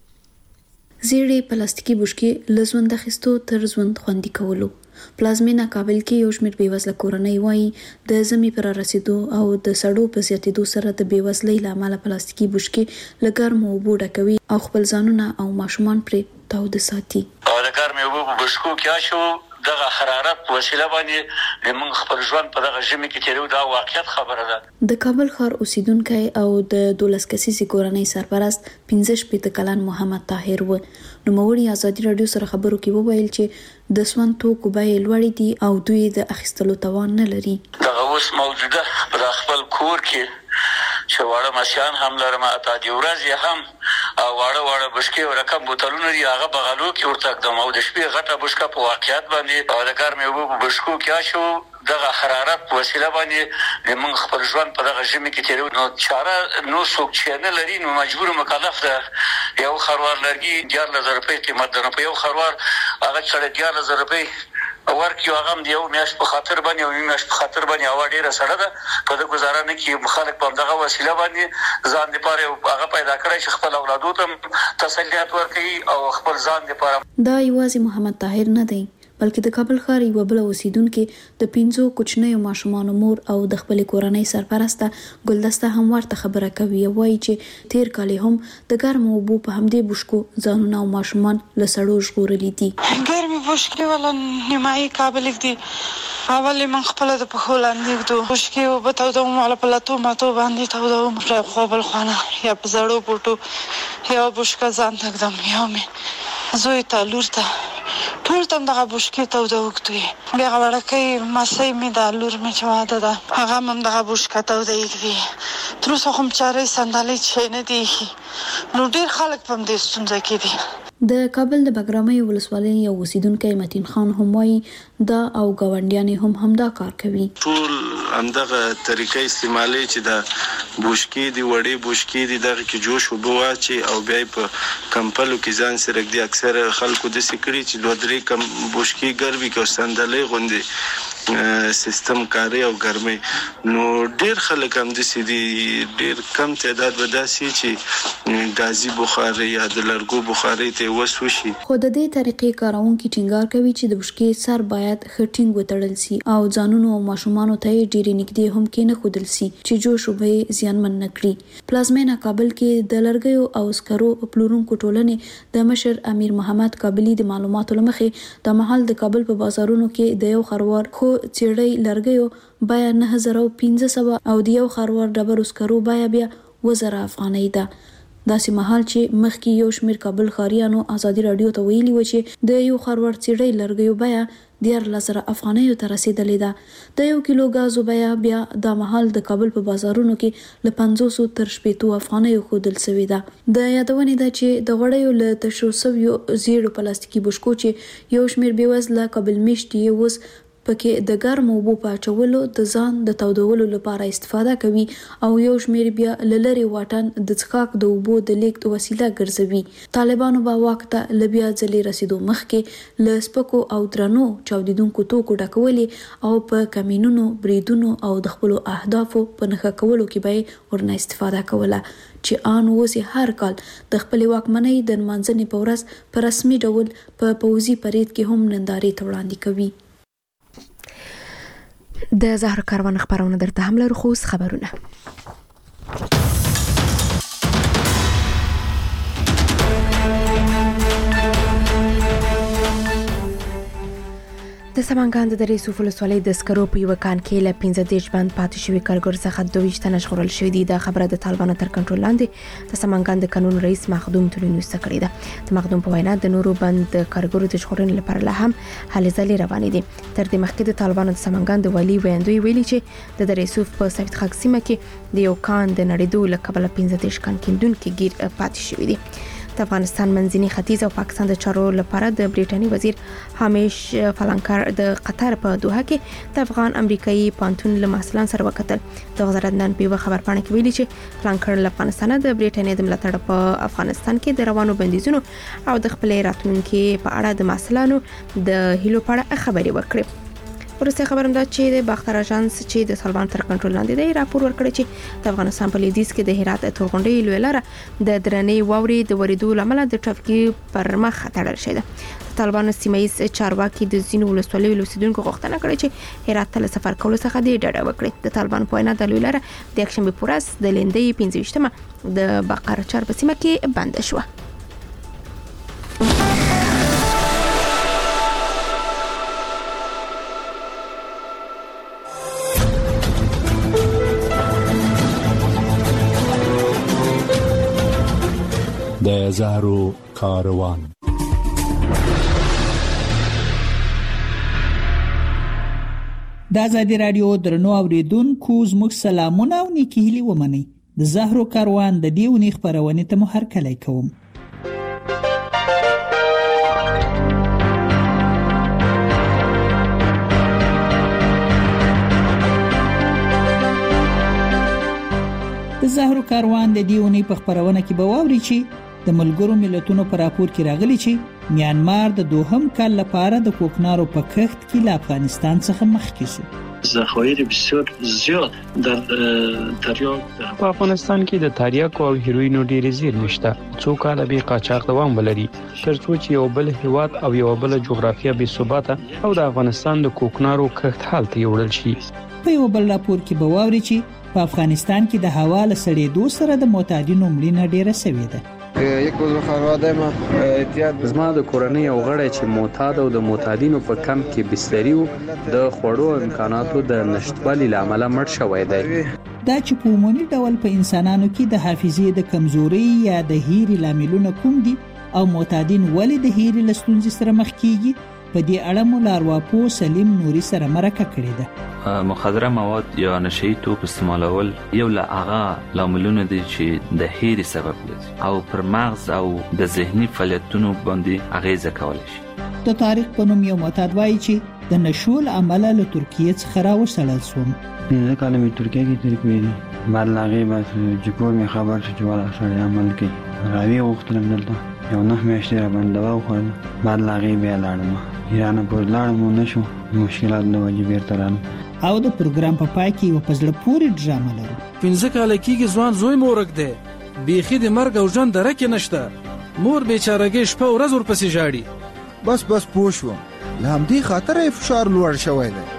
زیړې پلاستیکي بوشکې له ژوند اخیستو تر ژوند خوندي کولو. پلازمینه کابل کې یو شمېر بېوزله کورنۍ وایي د ژمي پر رسیدو او د سړو په زیاتېدو سره د بېوزلۍ له امله پلاستیکي بوشکې له ګرمو اوبو ډکوي او خپل ځانونه او ماشومان پرې تاوده ساتي. او د ګرمې اوبو په بوشکو کې شو دغه حرارت په وسیله باندې موږ خپل ژوند په دغه ژمي کې تیرو. دا واقعیت خبره ده. د کابل ښار اوسیدونکی او د 12 کسیزې کورنۍ سرپرست 15 کلن محمد طاهر و. نوموړي ازادي رادیو سره خبرو کې وویل چې د سون توکو بیې لوړې دي او دوی د اخیستلو توان نه لري. دغه اوس موجوده په خپل کور کې چې واړه ماشيان هم لرم اته دی ورځ هم او واړه بشکې او رقم بوتلونه دی هغه بغلو کې ورته اقدام او د شپې غټه بشکه په واقعیت باندې او د ګرمې اوبو په بشکو کې شو دغه حرارت په وسیله باندې موږ خپل ژوند په دغه ژمي کې تیرو. نو چاره نو څوک چې نه لري نو مجبور مکلف ده. یو خروار لرګي 14000 روپۍ قیمت ده. په یو خروار هغه چې 14000 روپۍ ورکیو هغه هم یو میاش په خاطر باندې او میاش په خاطر باندې هوا ډیره سړه ده. په د گزاره نه کې خلک په دغه وسیله باندې ځان لپاره هغه پیدا کړی چې خپل اولادو ته تسلیت ورکړي او خپل ځان لپاره. دا یوازې محمد طاهر نه دی بلکې د کابل ښار یو بل اوسیدونکو د 5 کوچنیو ماشومان مور او د خپل کورنۍ سرپرسته ګلدسته هم ورته خبره کوي. وایي چې تیر کال هم د ګرمو اوبو په همدې بوشکو ځانونه او ماشومان له سړو ژغورلي دي. ګرمي بوشکې ولا نیمایي کابل کې اول من خپل د پخول اندې دو بوشکې او په تاوده مال په لاتو ماتو باندې تاوده پر خپل خانه یا په زړو بوټو یا بوشکه ځان تکدم یا مې زوی ته لور ته ټول تم دغه بوشکې تاوده وکړي. بیا غوړکې ماسې مې د لور مې چواده ده هغه هم دغه بوشکه تاوده کړي. تر اوسه هم چارې سندالې چې نه دي نو ډیر خلک په دې ستونزه کې دي. د کابل د بګرامۍ ولسوالۍ یو اوسیدونکی متین خان هم وایي دا او ګاونډیان هم دا کار کوي. ټول همدغه طریقې استعمالي چې د بوشکې دی وړې بوشکې دی دغه کې جوش وبو واچي او بیا په کمپلو کې ځان سره د اکثر خلکو د سکري چې دوه درې کم بوشکې ګرمي کو سندلې غوندي سیستم کاری او ګرمي. نو ډیر خلک هم د سې دي ډیر کم تعداد وداسي چې غازي بخاري یا د لرګو بخاري ته وسوشي. خو د دې طریقې کارونکو ټینګار کوي چې د بوشکې سر باید خټینګ وتړل سي او ځانونو او ماشومان ته ډیر نږدې هم کې نه خودل سي چې جوش وبې زیانمن نکړي. پلازمینه کابل کې د لرګیو او سکرو پلورونکو ټولنې د مشر امیر محمد کابلی د معلوماتو لمخې د محل د کابل په بازارونو کې د یو خروار خو چیړی لرګیو بیا 9500 او د یو خروار ډبرو سکرو بیا 1000 افغانۍ ده. داسې مهال چې مخکې یو شمېر کابل ښاریانو ازادي راډیو ته ویلي و چې د یو خروار چیړی لرګیو بیا 14000 افغانۍ ته رسیدلې ده. د یو کیلو غازو بیا د مهال د کابل په بازارونو کې له 500 تر 600 افغانۍ ښودل شوې ده. د یادونې ده چې د غوړیو له تشو سویو زیړو پلاستیکي بشکو چې یو شمېر بېوزله کابل میشتي اوس پکې د ګرمو اوبو په اچولو د ځان د تودولو لپاره استفاده کوي او یو شمېر بیا لری واټن د څښاک د اوبو د لیږد وسیله ګرځوي. طالبانو به واک ته له بیا ځلې رسیدو مخکې له سپکو او درنو چاودیدونکو توکو ډکولې او په کمینونو بریدونو او د خپلو اهدافو په نښه کولو کې به ورنه استفاده کوله چې آن اوس هر کال د خپلې واکمنۍ د نمانځنې په ورځ په رسمي ډول په پوځي پرید کې هم نندارې ته وړاندې کوي. د زهر کاروان خبرونه درته هم لرو، خو خبرونه د سمنګان د درې صوف ولسوالۍ د سکرو په یو کان کې له 15 بند پاتې شوی کارګر څخه 22 تنه ژغورل شوی دي. دا خبره د طالبانو تر کنټرول لاندې د سمنګان د قانون رئیس مخدوم تلونوس کړی ده. د مخدوم په وینا د نورو بند کارګرو د ژغورنې لپاره لا هم هلې ځلې روانې دي. تر دې مخکې د طالبانو د سمنګان د والي ویاندوی ویلي چې د درې صوف په سفید خاک سیمه کې د یو کان د نړیدو لکبل 15 کان کیندونکو گیر پاتې شوی دي. د افغانستان منځني ختیځ او پاکستان د چارو لپاره د بریټاني وزیر هامیش فلانکر د قطر په دوحه کې د افغان امریکایي پانتون له محصلان سره وکتل. د وزارت نن په خبرپاڼه کې ویلي چې فلانکر له افغانستان د بریټانیا د ملاتړ په افغانستان کې د روانو بندیزونو او د خپل راتلونکو په اړه د محصلانو د هیلو په اړه خبري وکړي. ورسته خبرم ده چې د باختر اژانس چې د طالبان تر کنټرول لاندې دی راپور ورکړی چې د افغانستان په لویدیځ کې د هرات تورغونډۍ لوی لاره د درنې واوري د وریدو لامل د ټرافیکي پر مخ تړل شوی ده. طالبان سیمایي چارواکي د زینو ولسوالۍ اوسیدونکو غوښتنه کړې چې هرات ته سفر کولو څخه د ډډه وکړي. د طالبان په وینا د لوی لاره د یکشنبه پورس د لندې 15مه د باقر چار په سیمه کې بند شو. د زهرو کاروان د ازادي رادیو درنو اوریدونکو زموږ سلامونه او نیکی هیلې ومنئ. د زهرو کاروان د دیونی خبرونه ته مو هرکلی کوم. د زهرو کاروان د دیونی په خبرونه کې به واوري چې د ملګرو ملتونو پر راپور کې راغلي چې میانمار د دوهم کال لپاره د کوکنارو په کښت کې له افغانستان څخه مخکې شو. ذخایر بسیار زیاد در تریاک په افغانستان کې د تریاک او هیروینو ډېر زیرمې شته. څو کاله به قاچاق دوام ولري ترڅو چې یو بل هیواد او یو بل جغرافیه بې ثباته او د افغانستان د کوکنارو کښت حالت یوړل شي. په یو بل راپور کې به واوري چې په افغانستان کې د هوا له سړېدو سره د معتادینو مړینه ډېره شوې ده. زما د کورنۍ یو غړی چې معتاد او د معتادینو په کمپ کې بستري وو د خوړو امکاناتو د نشټوالي لامل مړ شوی دی. دا چې په عمومي ډول په انسانانو کې د حافظې د کمزوري یا د هیري لاملونه کوم دي او معتادین ولې د هیري لستونزې سره مخ کیږي، په دې اړه مو لارواپو سلیم نوري سره مرکه کړې ده. مخدره مواد یا نشئی توپ استعمالول یو له هغه لاملونه دي چې د هیري سبب لري او پر مغز او د ذهني فعالیتونو باندې اغیزه کولی شي. د تاریخ په نوم یو معتاد وایي چې د نشول عمل له ترکیه څخه راوړل شوم. زه کله می ترکیه کې تیر کړی بعد لاغي بس جکور می خبر چې ولا سره عمل کوي راوي وختلم دلته یو نه میاشتې را باندې دوا وخوړم بعد لاغي بیا لاړم ایران پر لاړم نشو مشکلات نو واجب ارتران او د پروګرام په پای کې یو پزړه پوری ډرامه لرو. 15 کال کېږي ځوان زوی مورګ دی بیخي د مرګ او ژوند درکه نشته مور بیچارهګي شپه ورځ ورپسې جاړي. بس پوه شوم له همدې خاطر فشار لوړ شوی دی.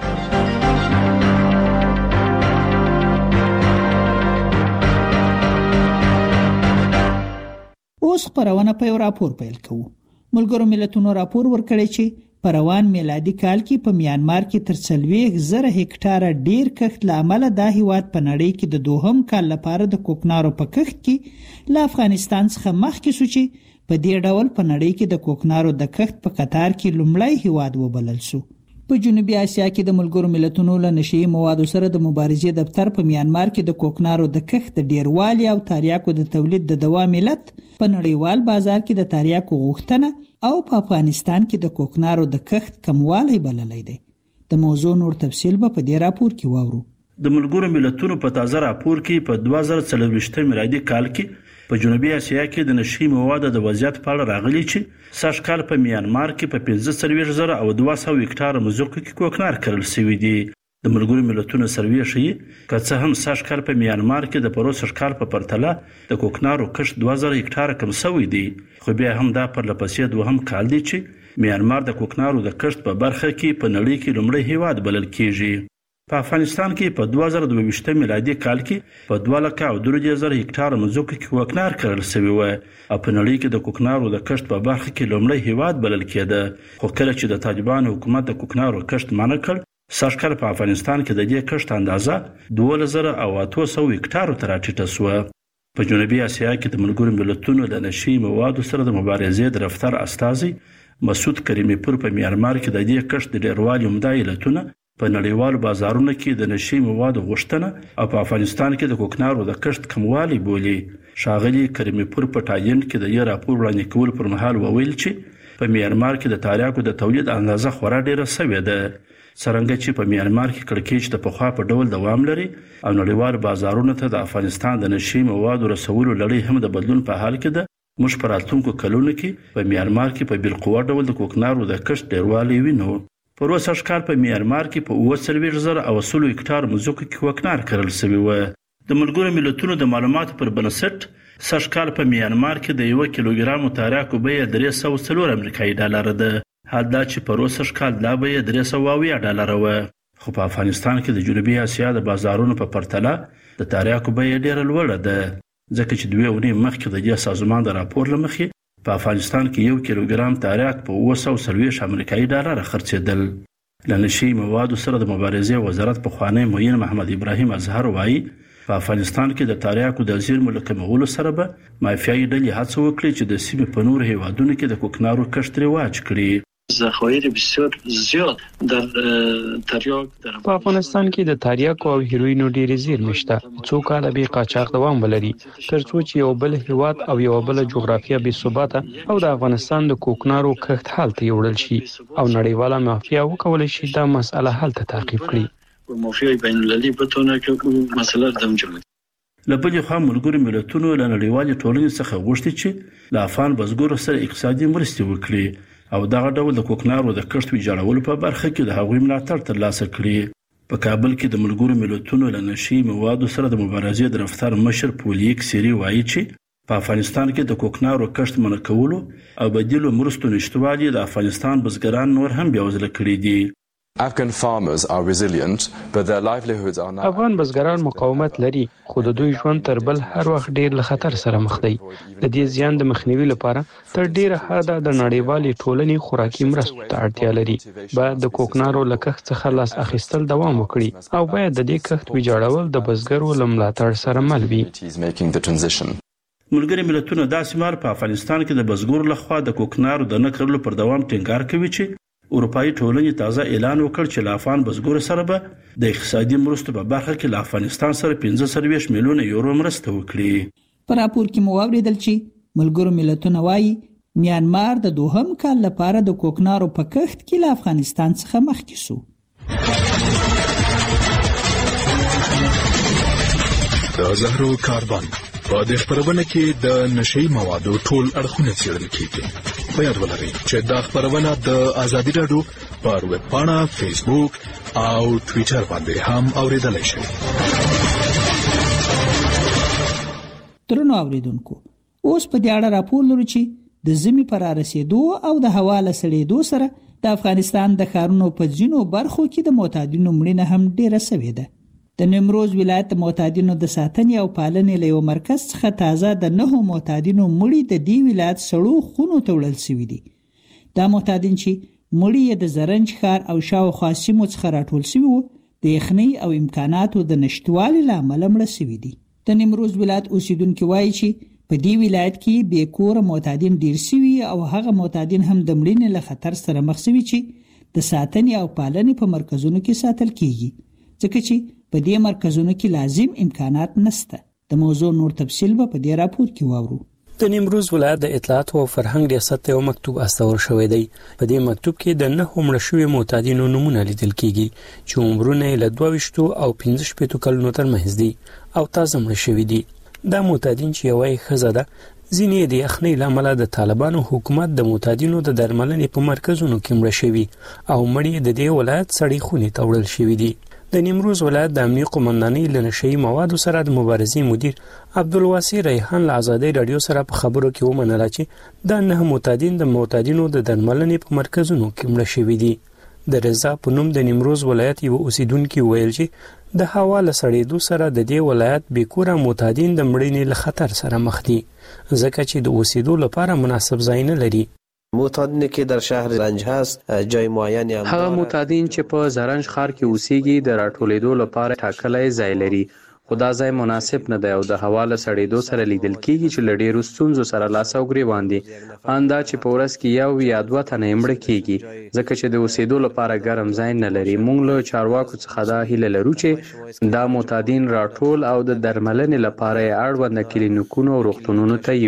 اوس خبرونه په یو راپور پیل کوو. ملګرو ملتونو راپور ورکړی چې په روان میلادي کال کې په میانمار کې تر 40,000 هکټاره ډیر کښت لامل د هیواد په نړۍ کې د دوهم کال لپاره د کوکنارو په کښت کې له افغانستان څخه مخکې شو چې په دې ډول په نړۍ کې د کوکنارو د کښت په قطار کې لومړی هیواد وبلل شو. په جنوبي اسیا کې د ملګرو ملتونو له نشئی موادو سره د مبارزې دفتر په میانمار کې د کوکنارو د کښت ډیروالي او تریاکو د تولید د دوام علت په نړیوال بازار کې د تریاکو غوښتنه او په افغانستان کې د کوکنارو د کښت کموالی بللی دی. د موضوع نور تفصیل به په دې راپور کې واورو. د ملګرو ملتونو په تازه راپور کې په 2024 میلادي کال کې په جنوبي اسیا کې د نشئی موادو د وضعیت په اړه راغلي چې سږ کال په میانمار کې په 15,200 هکټاره مځکو کې کوکنار کرل شوي دي. د ملګرو ملتونو سروې ښيي که څه هم سږ کال په میانمار کې د پروسږ کال په پرتله د کوکنارو کښت 2000 هکټاره کم شوی دی، خو بیا هم دا پرله پسې دوهم کال دی چې میانمار د کوکنارو د کښت په برخه کې په نړۍ کې لومړی هیواد بلل کیږي. په افغانستان کې په 2022 میلادي کال کې په 2,30,000 هکټاره مځکو کې کوکنار کرل شوی و او په نړۍ کې د کوکنارو د کښت په برخه کې لومړی هیواد بلل کېده. خو کله چې د طالبانو حکومت د کوکنارو کښت منع کړ، سږ کال په افغانستان کې د دې کښت اندازه 12,800 هکټارو ته راټیټه شوه. په جنوبي اسیا کې د ملګرو ملتونو د نشئی موادو سره د مبارزې د دفتر استازي مسعود کریمی پور په میانمار کې د دې کښت د ډیروالي عمده علتونه په نړیوالو بازارونو کې د نشئی موادو غوښتنه او په افغانستان کې د کوکنارو د کښت کموالی بولي. ښاغلي کریمی پور په تایید کې د یو راپور وړاندې کول پر مهال وویل چې په میانمار کې د تریاکو د تولید اندازه خورا ډیره شوې ده، څرنګه چې په میانمار کې کړکېچ د پخوا په ډول دوام لري او نړیوال بازارونو ته د افغانستان د نشئی موادو رسولو لړۍ هم د بدلون په حال کې ده. موږ په راتلونکو کلونو کې په میانمار کې په بالقوه ډول د کوکنارو د کښت ډیروالی وینو. په پروسږ کال په میانمار کې په 40,800 هکټار مځکو کې کوکنار کرل شوی و. د ملګرو ملتونو د معلوماتو پر بنسټ سږ کال په میانمار کې د 1 کیلوګرام تریاکو بیه 304 امریکایي ډالر ده، حال دا چې په پروسږ کال دا بیه 370 ډالر و. خو په افغانستان کې د جنوبي اسیا د بازارونو په پرتله د تریاکو بیه ډیره لوړه ده، ځکه چې 2 ورځې مخکې د دې سازمان د راپور له مخې په افغانستان کې 1 کیلوګرام تریاک په 940 امریکایي ډالر خرڅېدل. له نشئی موادو سره د مبارزې وزارت پخوانی معین محمد ابراهیم اظهر وایي په افغانستان کې د تریاکو د زیرمو له کمولو سره به مافیایي ډلې هڅه وکړي چې د سیمې په نورو هیوادونو کې د کوکنارو کښت رواج کړي. ذخایر بسیار زیاد در تریاک په افغانستان کې د تریاکو او هیروینو ډېرې زیرمې شته، څو کاله به قاچاق دوام ولري ترڅو چې یو بل هیواد او یو بل جغرافیه بې ثباته او د افغانستان د کوکنارو کښت حالت یوړل شي او نړیواله مافیا وکولای شي دا مسأله حل ته تعقیب کړي. مافیا بین المللي بتونه کې مسله دم جوړه. له بلې خوا ملګرو ملتونو له نړیوالې ټولنې څخه غوښتي چې له افغان بزګرو سره اقتصادي مرستې وکړي او دغه ډول د کوکنارو د کښت ویجاړولو په برخه کې د هغوی ملاتړ ترلاسه کړي. په کابل کې د ملګرو ملتونو له نشئی موادو سره د مبارزې د دفتر مشر پولیک سری وایي چې په افغانستان کې د کوکنارو کښت منع کولو او بدیلو مرستو نشتوالي د افغانستان بزګران نور هم بېوزله کړي دي. Afghan farmers are resilient, but their livelihoods are now. افغان بزګران مقاومت لري، خو د دوی ژوند تر بل هر وخت ډیر له خطر سره مخ دی. د دې زیان د مخنیوي لپاره تر ډیره حده د نړیوالې ټولنې خوراکي مرستو ته اړتیا لري. باید د کوکنارو له کښت څخه لاس اخیستل دوام وکړي او باید د دې کښت ویجاړول د بزګرو له ملاتړ سره مل وي. ملګري ملتونه داسې مهال په افغانستان کې د بزګرو لخوا د کوکنارو د نه کرلو پر دوام ټینګار کوي چې اروپایي ټولنې تازه اعلان وکړ چې له افغان بزګرو سره به د اقتصادي مرستو په برخه کې له افغانستان سره 15 میلیونه یورو مرسته وکړي. په راپور کې مو واوریدل چې ملګرو ملتونه وایي میانمار د دوهم کال لپاره د کوکنارو په کښت کې له افغانستان څخه مخکې شو. د زهرو کاربن په دې خبرونه کې د نشئی موادو ټول اړخونه څېړل کیږي. په یاد ولرئ چې دا خبرونه د ازادي راډیو پر ویب پاڼه، فیسبوک او ټویټر باندې هم اوریدلای شئ. درنو اوریدونکو، اوس په دې اړه راپور لرو چې د زمي پر رسیدو او د هوا له سړېدو سره د افغانستان د ښارونو په ځینو برخو کې د معتادینو مړینه هم ډیره شوې ده. د نیمروز ولایت معتادینو د ساتنې او پالنې له یو مرکز څخه تازه د 9 معتادینو مړي د دې ولایت سړو خونو ته وړل شوي دي. دا معتادین چې مړي د زرنج ښار او شاوخوا سیمو څخه راټول شوي وو، د یخنۍ او امکاناتو د نشتوالي له امله مړه شوي دي. د نیمروز ولایت اوسیدونکي وایي چې په دې ولایت کې بې کوره معتادین ډیر شوي او هغه معتادین هم د مړینې له خطر سره مخ شوي چې د ساتنې او پالنې په مرکزونو کې ساتل کیږي، ځکه چې په دې مرکزونو کې لازم امکانات نشته. د موضوع نور تفصیل به په دې راپور کې واورو. د نیمروز ولایت د اطلاعات او فرهنګ ریاست ته یو مکتوب استول شوی دی. په دې مکتوب کې د 9 مړه شوي معتادینو نمونه لیدل کیږي چې عمرونه له 22 او 15 کلونو ترمنځ دي او تازه مړه شوي دي. دا معتادین چې یوه ښځه ده، ځینې د یخنۍ له امله د طالبانو حکومت د معتادینو د درملنې په مرکزونو کې مړه شوي او مړي د دې ولایت سړې خونې ته وړل شوي دي. د نیمروز ولایت د امنیه قومندانۍ له نشهیي موادو سره د مبارزې مدیر عبدالواسع ریحان له ازادۍ راډیو سره په خبرو کې ومنله چې دا 9 معتادین د معتادینو د درملنې په مرکزونو کې مړه شوي دي. د رضا په نوم د نیمروز ولایت یو اوسیدونکي ویل چې د هوا له سړېدو سره د دې ولایت بېکوره معتادین د مړینې له خطر سره مخ دي، ځکه چې د اوسېدو لپاره مناسب ځای نه لري. معتادین که در شهر زرنج هست جای معینی هم هغه معتادین چې په زرنج ښار کې اوسېږي د راټولېدو لپاره ټاکلی ځای لري، خو دا ځای مناسب نه دی او د هوا له سړېدو سره لیدل کېږي چې له ډېرو ستونزو سره لاس او ګرېوان دي. ان دا چې په ورځ کې 1 یا 2 تنه مړه کېږي، ځکه چې د اوسېدو لپاره ګرم ځای نه لري. موږ له چارواکو څخه دا هیله لرو چې دا معتادین راټول او د درملنې لپاره اړونده کلینیکونو او روغتونونو ته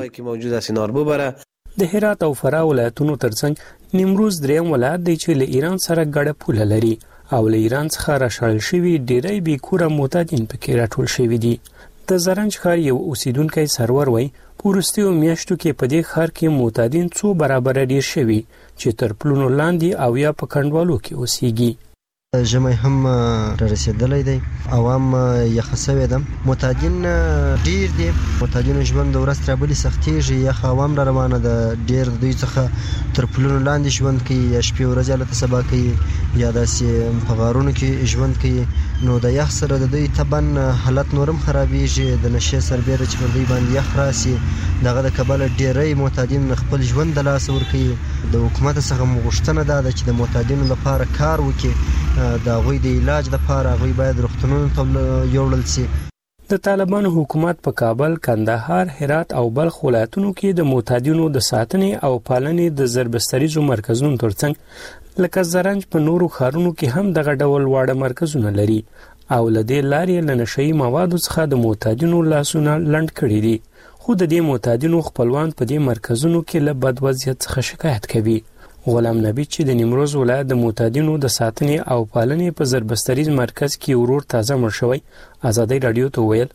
یوسي. د هرات او فراه ولایتونو ترڅنګ نیمروز دریم ولایت دی چې له ایران سره ګډه پوله لري او له ایران څخه راشړل شوي ډیری بېکوره معتادین پکې راټول شوي دي. د زرنج ښار یو اوسیدونکی سرور وایي په وروستیو میاشتو کې په دې ښار کې معتادین 2 برابره ډیر شوي چې تر پلونو لاندې او یا په کنډوالو کې اوسېږي. ژمی هم رسیدلی دی، عوام یخه سوی ده، معتادین ډیر دي، معتادینو ژوند د ورځ تر بلې سختېږي، یخ عوام را روانه ده، ډیر دوی څخه تر پلونو لاندې ژوند کوي، یا شپې ورځې هلته سبا کوي یا داسې په غارونو کې ژوند کوي. نو د یخ سره د دوی طبعا حالت نورم خرابېږي، د نشې سربیره چې پر دوی باندې یخ راسي، دغه د کبله ډیری معتادین خپل ژوند د لاسه ورکوي. د حکومت څخه مو غوښتنه ده چې د معتادینو لپاره کار وکړي، د هغوی د علاج لپاره هغوی باید روغتونونو ته یوړل شي. د طالبانو حکومت په کابل، کندهار، هرات او بلخ ولایتونو کې د معتادینو د ساتنې او پالنې د ضربستریزو مرکزونو ترڅنګ لکه زرنج په نورو ښارونو کې هم دغه ډول واړه مرکزونه لري او له دې لارې له نشهیي موادو څخه د معتادینو لاسونه لنډ کړي دي. خو د دې معتادینو خپلوان په دې مرکزونو کې له بد وضعیت څخه شکایت کوي. غلام نبی چې د نیمروز ولایت د معتادینو د ساتنې او پالنې په ضربستریز مرکز کې ورور تازه مړ شوی ازادۍ راډیو ته ویل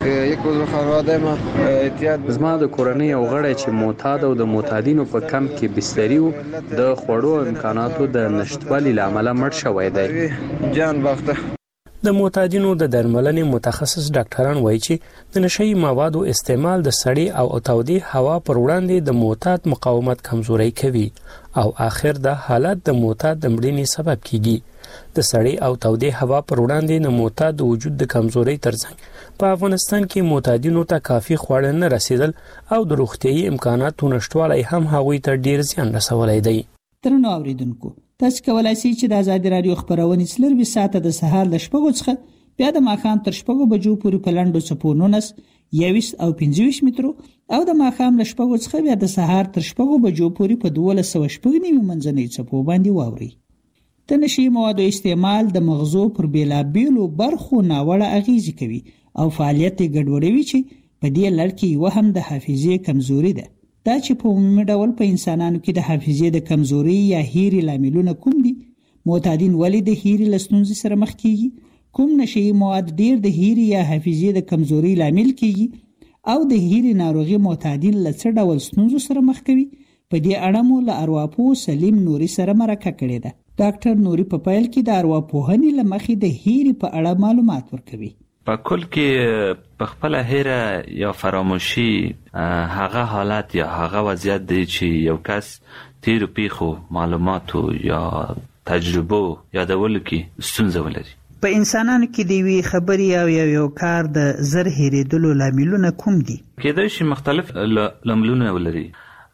زما د کورنۍ یو غړی چې معتاد او د معتادینو په کمپ کې بستري و، د خوړو او امکاناتو د نشتوالي له امله مړ شوی دی. جان باخته د معتادینو د درملنې متخصص ډاکټران وایي چې د نشهیي موادو استعمال د سړې او تودې هوا پر وړاندې د معتاد مقاومت کمزوری کوي او آخر دا حالت د معتاد د مړینې سبب کیږي. د سړې او تودې هوا پر وړاندې د معتاد د وجود د کمزوري ترڅنګ په افغانستان کې معتادینو ته کافي خواړه نه رسیدل او د روغتیايي امکاناتو نشتوالی هم هغوی ته ډیر زیان رسولی دی. درنو اوریدونکو، تاسو کولای شئ چې د ازادي راډیو خبرونه څلور ساعته د سهار ل 8 څخه بیا د ماښام تر 6 بجو پورې په لنډو څپو 19 او 25 مترو او د ماښام ل 8 څخه بیا د سهار تر 6 بجو پورې په 1290 منځنۍ څپو باندې واوري. د نشهیي موادو استعمال د مغزو پر بیلابیلو برخو ناوړه اغیزې کوي او فعالیت ګډوډوي چې په دې لړ کې یو هم د حافظې کمزوري ده. دا چې په عمومي ډول په انسانانو کې د حافظې د کمزوري یا هیري لاملونه کوم دي، معتادین ولې د هیري له ستونزې سره مخ کیږي، کوم نشهیي مواد ډیر د هیري یا حافظې د کمزوري لامل کیږي او د هیري ناروغي معتادین له څه ډول ستونزو سره مخ کوي، په دې اړه مو له ارواپوه سلیم نوري سره مرکه کړې ده. ډاکټر نوري په پیل کې د ارواپوهنې له مخې د هیري په اړه معلومات ورکوي. په کل کې په خپل هیره یا فراموشي هغه حالت یا هغه وضعیت دی چې یو کس تیرو پیښو معلوماتو یا تجربو یادولو کې ستونزه ولري. په انسانانو کې د وی خبري او یو کار د زر هېرېدلو لاملونه کوم دي؟ کېدای شي مختلف لاملونه ولري.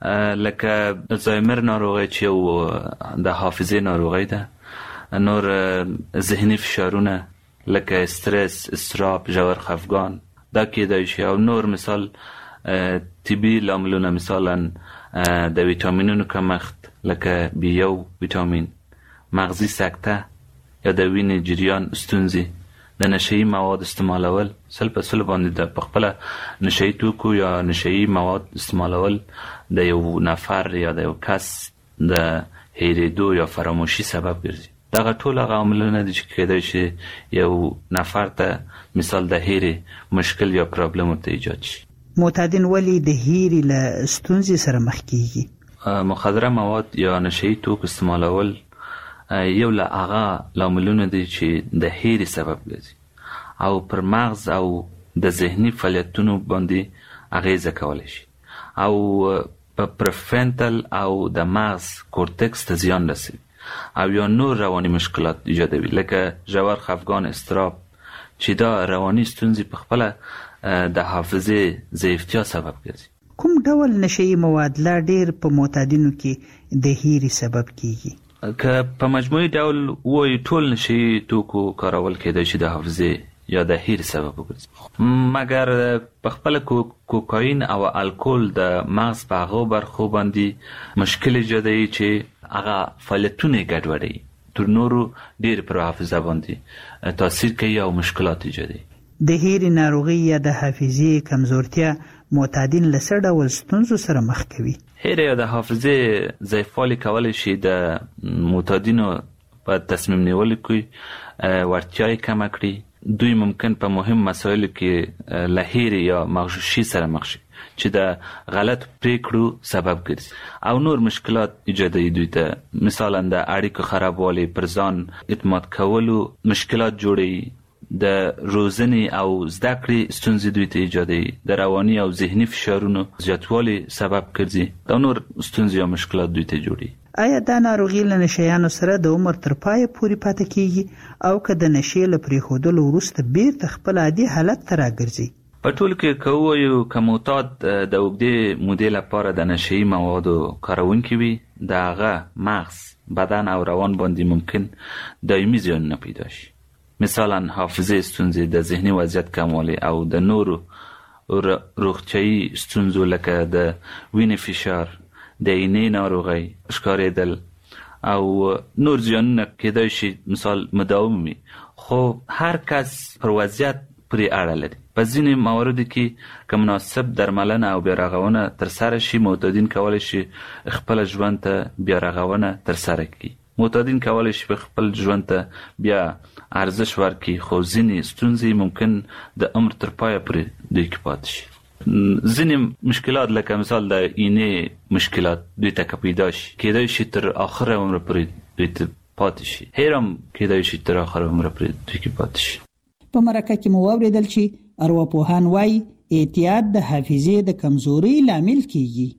لکه الزایمر ناروغي چې د حافظې ناروغي ده، نور ذهني فشارونه لکه استرس، اضطراب، ژور خفګان دا کېدای شي، او نور مثال طبي لاملونه مثلا د ویټامینونو کمښت لکه B1 ویټامین، مغزي سکته یا د وینې جریان ستونزې، د نشهیي مواد استعمالول 100% باندې د خپل نشهیي توکو یا نشهیي مواد استعمالول د یو نفر یا د یو کس د هېرېدو یا فراموشي سبب ګرځي. دغه ټول هغه عاملونه دي چې کېدای شي یو نفر ته مثال د هېرې مشکل یا پرابلم ورته ایجاد شي. معتادین ولې د هېرې له ستونزې سره مخ کیږي؟ مخدره مواد یا نشهیي توکو استعمالول یو له هغه لاملونه دي چې د هېرې سبب ګرځي او پر مغز او د ذهني فعالیتونو باندې اغیزه کولی شي او په پرفرنټل او د مغز کورتکس ته زیان رسوي او یا نور رواني مشکلات ایجادوي لکه ژور خفګان، اضطراب چې دا رواني ستونزې په خپله د حافظې ضعیفتیا سبب ګرځي. کوم ډول نشهیي مواد لا ډېر په معتادینو کې د هېرې سبب کیږي؟ که په مجموعي ډول وایي ټول نشهیي توکو کارول کېدای شي د حافظې یا د هېرې سبب وګرځي، مګر په خپله کوکاین او الکول د مغز په هغو برخو باندې مشکل ایجادوي چې هغه فعالیتونه یې ګډوډوي، تر نورو ډېر پر حافظه باندې تاثیر کوي او مشکلات ایجادوي. د هېرې ناروغي یا د حافظې کمزورتیا معتادین له څه ډول ستونزو سره مخ کوي؟ هېرې یا د حافظې ضعیفوالی کولی شي د معتادینو په تصمیم نیولو کې وړتیا یې کمه کړي. دوی ممکن په مهم مسایلو کې له هېرې یا مغشوشي سره مخ شي چې د غلط پریکړو سبب ګرځي او نور مشکلات ایجادوي دوی ته، مثلا د اړیکو خرابوالی، پر ځان اعتماد کولو مشکلات جوړوي، د روزنې او زده کړې ستونزې دوی ته ایجادوي، د رواني او ذهني فشارونو زیاتوالی سبب ګرځي، دا نور ستونزې او مشکلات دوی ته جوړوي. آیا دا ناروغي له نشهیانو سره د عمر تر پایه پورې پاتې کیږي او که د نشې له پرېښودلو وروسته بیرته خپل عادي حالت ته راګرځي؟ په ټول کې که ووایو که معتاد د اوږدې مودې لپاره د نشهیي موادو کارونکي وي، د هغه مغز، بدن او روان باندې ممکن دایمي زیانونه پیدا شي، مثلا حافظې ستونزې، د ذهني وضعیت کموالی او د نورو روغتیایي ستونزو لکه د وینې فشار، د عینې ناروغۍ، ښکارېدل او نور زیانونه کېدای شي مثال مداوم وي، خو هر کس پر وضعیت پورې اړه لري. په ځینې مواردو کې که مناسب درملنه او بیارغونه ترسره شي، معتادین کولی شي خپل ژوند ته بیارغونه ترسره کړي. معتادین کولی شي خپل ژوند ته بیا ارزش ورکړي، خو ځینې ستونزې ممکن د عمر تر پایه پورې دوی کې پاتې شي. ځینې مشکلات لکه مثال د عینې مشکلات دوی ته که پیدا شي، کېدای شي تر آخر عمر پورې دوی ته پاتې شي. هېر هم کېدای شي تر آخر عمر پورې دوی کې پاتې شي. په مرکه کې مو واورېدل چې ارواپوهان وایي اعتیاد د حافظې د کمزورۍ لامل کیږي.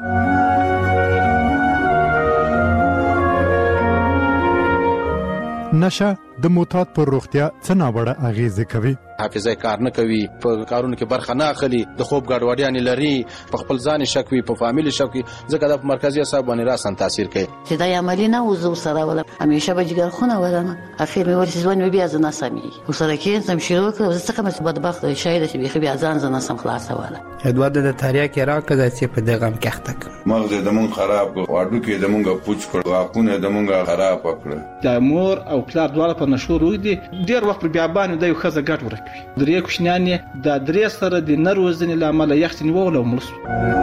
نشه د معتاد پر روغتیا څه ناوړه اغیزه کوي؟ حافظه کار نه کوي، په کارونو کې برخه نه اخلي، د خوب ګډوډیاں لري، په خپل ځان شک وي، په فامیل شک وي، ځکه د مرکزي اعصاب باندې راسن تاثیر کوي. چې دا عملی نه وزو سره ولا همیشه به جګر خونه ولنه اخر مې ورته ځوان بیا ځنه سمي وسره کې سم شروع کړ، زه څنګه مې بدبخت شاید چې بیا بیا ځان ځنه سم خلاصه ولا ادوار د تاریخ راکړه چې په دغه هم کېخته مغز د مون خراب کړ، واډو کې د مونږه پوچ کړ، واکونه د مونږه خراب کړ. د مور او پلار دواړه په نشو روي دي، ډیر وخت بیا باندې د یو خزه ګټ ورکوي. درې کوشنیان د درې سره د نروزنې لامل یخت نیول او مړ.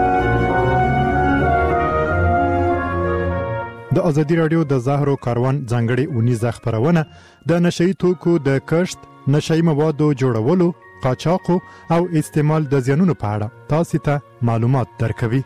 د ازادي رادیو د زهرو کاروان ځانګړي اونیزه خبرونه د نشئی توکو د کشت، نشئی موادو جوړولو، قاچاق او استعمال د زیانونو په اړه تاسو ته معلومات درکوي.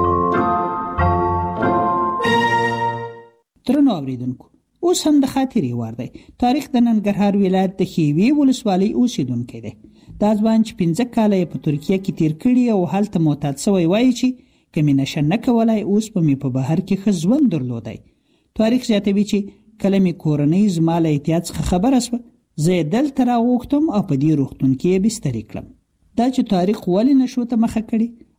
درنو اوریدونکو، اوس هم د خاطرې وار دی. تاریخ د ننګرهار ولایت د خیوي ولسوالۍ اوسیدونکی دی. دا ځوان چې 15 کاله په ترکیه کې تیر کړي او هلته معتاد شوی وایي چې کمی نشه نه کولای اوس په بهر کې ښه ژوند درلودی. تاریخ زیاتوي چې کله مې کورنۍ زما له احتیاط څخه خبره شوه، زه دلته راوغوښتم او په دې روغتون کې یې بسترې کړم. دا چې تاریخ ولې نشو ته مخه کړي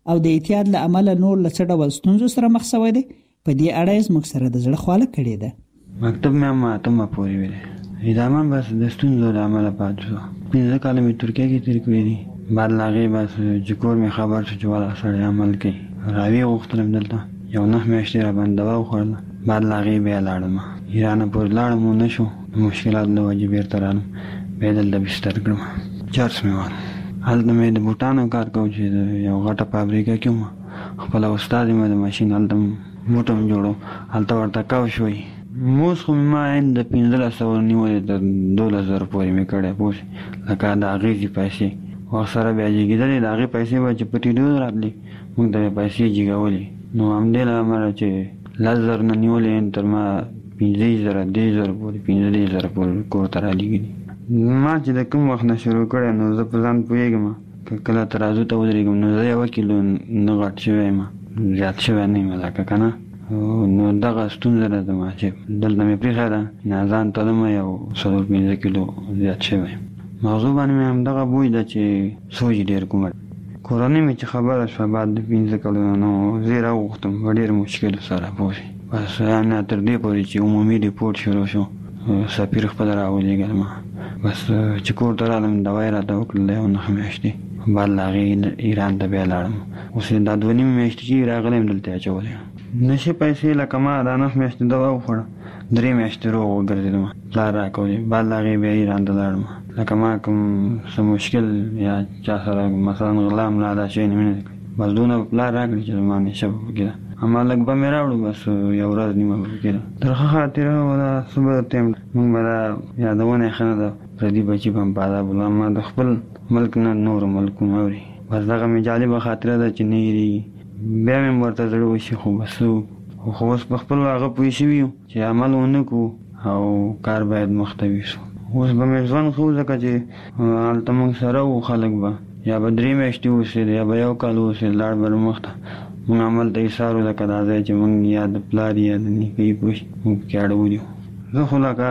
او د اعتیاد له امله نور له څه ډول ستونزو سره مخ شوی دی. په دې اړه یې زموږ سره د زړه خواله کړې ده. مکتب مې هم اتمه پورې ویلې، ادامه بس د ستونزو له امله پاتې شو. 15 کاله مې ترکیه کې تېر کړي دي. بعد له هغې بس چې کور مې خبر شو چې والا سړی عمل کوي، راویې غوښتلم دلته 9 میاشتې راباندې دوا وخوړله. بعد له هغې بیا لاړم ایران پورې لاړم، ونه شو د مشکلاتو له وجې بېرته رالم. بیا دلته بستر کړم، چرس مې وال. هلته مې د بوټانو کار کوم چې یو غټه فابریکه کې وم. خپله استاد مې د ماشین هلته موټه م جوړو، هلته ورته کاو شوی. موس خو مې ما عین د 1500 نیولې تر 2000 پورې مې کړی پوه شې، لکه د هغې چې پیسې وخت سره بیا جګېدلې، د هغې پیسې به چې په ټیډو راتلې موږ ته یې پیسې جګولې. نو همدې له امله چې 10,000 نه نیولې تر ما 15,000 10,000 پورې 15,000 پورې کور ته رالېږلي. ما چې د کوم وخت نه شروع کړی نو زه په ځان پوهېږم، که کله ترازو ته ودرېږم نو زه 1 کیلو نه غټ شوی یم، زیات شوی نه یم لکه که نه. نو دغه ستونزه ده زما چې دلته مې پرېښې ده، ځان ته دمه یو 4-5 کیلو زیات شوی یم. مغزو باندې مې همدغه بوی ده چې سوچ ډېر کوم. کورنۍ مې چې خبره شوه بعد د 15 کلونو نو زه یې راوغوښتم په ډېر مشکلو سره پوه شې. بس نه تر دې پورې چې عمومي ریپورټ شروع شو، سفیر خپله راولېږل ما. بس چې کور ته رالم دوا یې راته وکړله 9 میاشتې. بعد له هغې ایران ته بیا لاړم. اوس دا 2.5 میاشتې چې راغلی یم دلته یې اچولی یم. نشي پیسې لکه ما دا 9 میاشتې دوا وخوړه، 3 میاشتې روغ وګرځېدم، پلار راکولې. بعد له هغې بیا ایران ته لاړم. لکه ما کوم څه مشکل یا چا سره مثلا غلا ملا دا شی نه مې نه کړي، بس دونه پلار راکړي چې زما نشه به پکې ده. اما لږ به مې راوړو، بس یو ورځ نیمه به پکې ده. تر ښه خاطره به دا څه به درته یم، موږ به دا یادونه یې ښه نه ده. پردي بچي به هم په عذاب ولو، اما د خپل ملک نه نورو ملکونه اوري. بس دغه مې جالبه خاطره ده چې نه هېرېږي. بیا مې ورته زړه وشي، خو بس خو اوس په خپل هغه پوه شوي یو چې عمل ونه کړو او کار باید مخ ته یوسو. اوس به مې ژوند ښه و، ځکه چې هلته موږ سره وو، خلک به یا به 3 میاشتې اوسېده یا به 1 کال اوسېد، لاړ به مخ ته. موږ عمل ته ایسارو لکه دا ځای چې موږ یا د پلار یا د نیکۍ پوه شي موږ پکې اړولي وو. زه خو لکه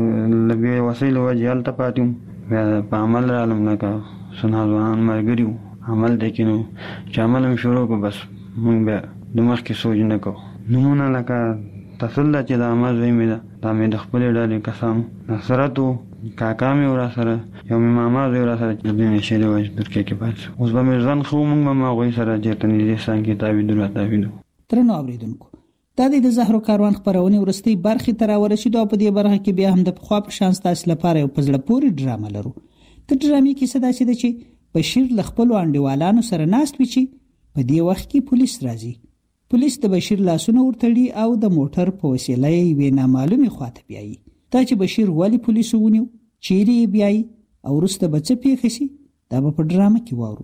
له بې وسیلو وجې هلته پاتې وم، بیا په عمل رالم لکه څه ناځوانان ملګري وو. عمل دی کې نو چې عمل هم شروع کړو، بس موږ بیا د مخکې سوچ نه کوو. نومونه لکه تصل ده چې د عمل زوی مې ده، دا مې د خپلې ډلې کسانو نصرت و، کاکا مې وراسره، یو مې ماما زوی وراسره چې د نشې د وجې ترکیه کې پاتې شو. اوس به مې ژوند ښه و، موږ به هم هغوی سره چېرته نږدې ستان کې تاویدو راتاویدو. درنو اورېدونکو، دا د زهرو کاروان خپرونې وروستۍ برخې ته راورسېدو او په دې برخه کې بیا هم د پخوا په شان ستاسو لپاره یو په زړه پورې ډرامه لرو. د ډرامې کیسه داسې ده چې بشیر له خپلو انډیوالانو سره ناست وي چې په دې وخت کې پولیس راځي. پولیس د بشیر لاسونه ورتړي او د موټر په وسیله یې یوې نامعلومې خواته بیایي. دا چې بشیر ولې پولیسو ونیو، چیرې یې بیایي او وروسته به څه پیښه شي، دا به په ډرامه کې واورو.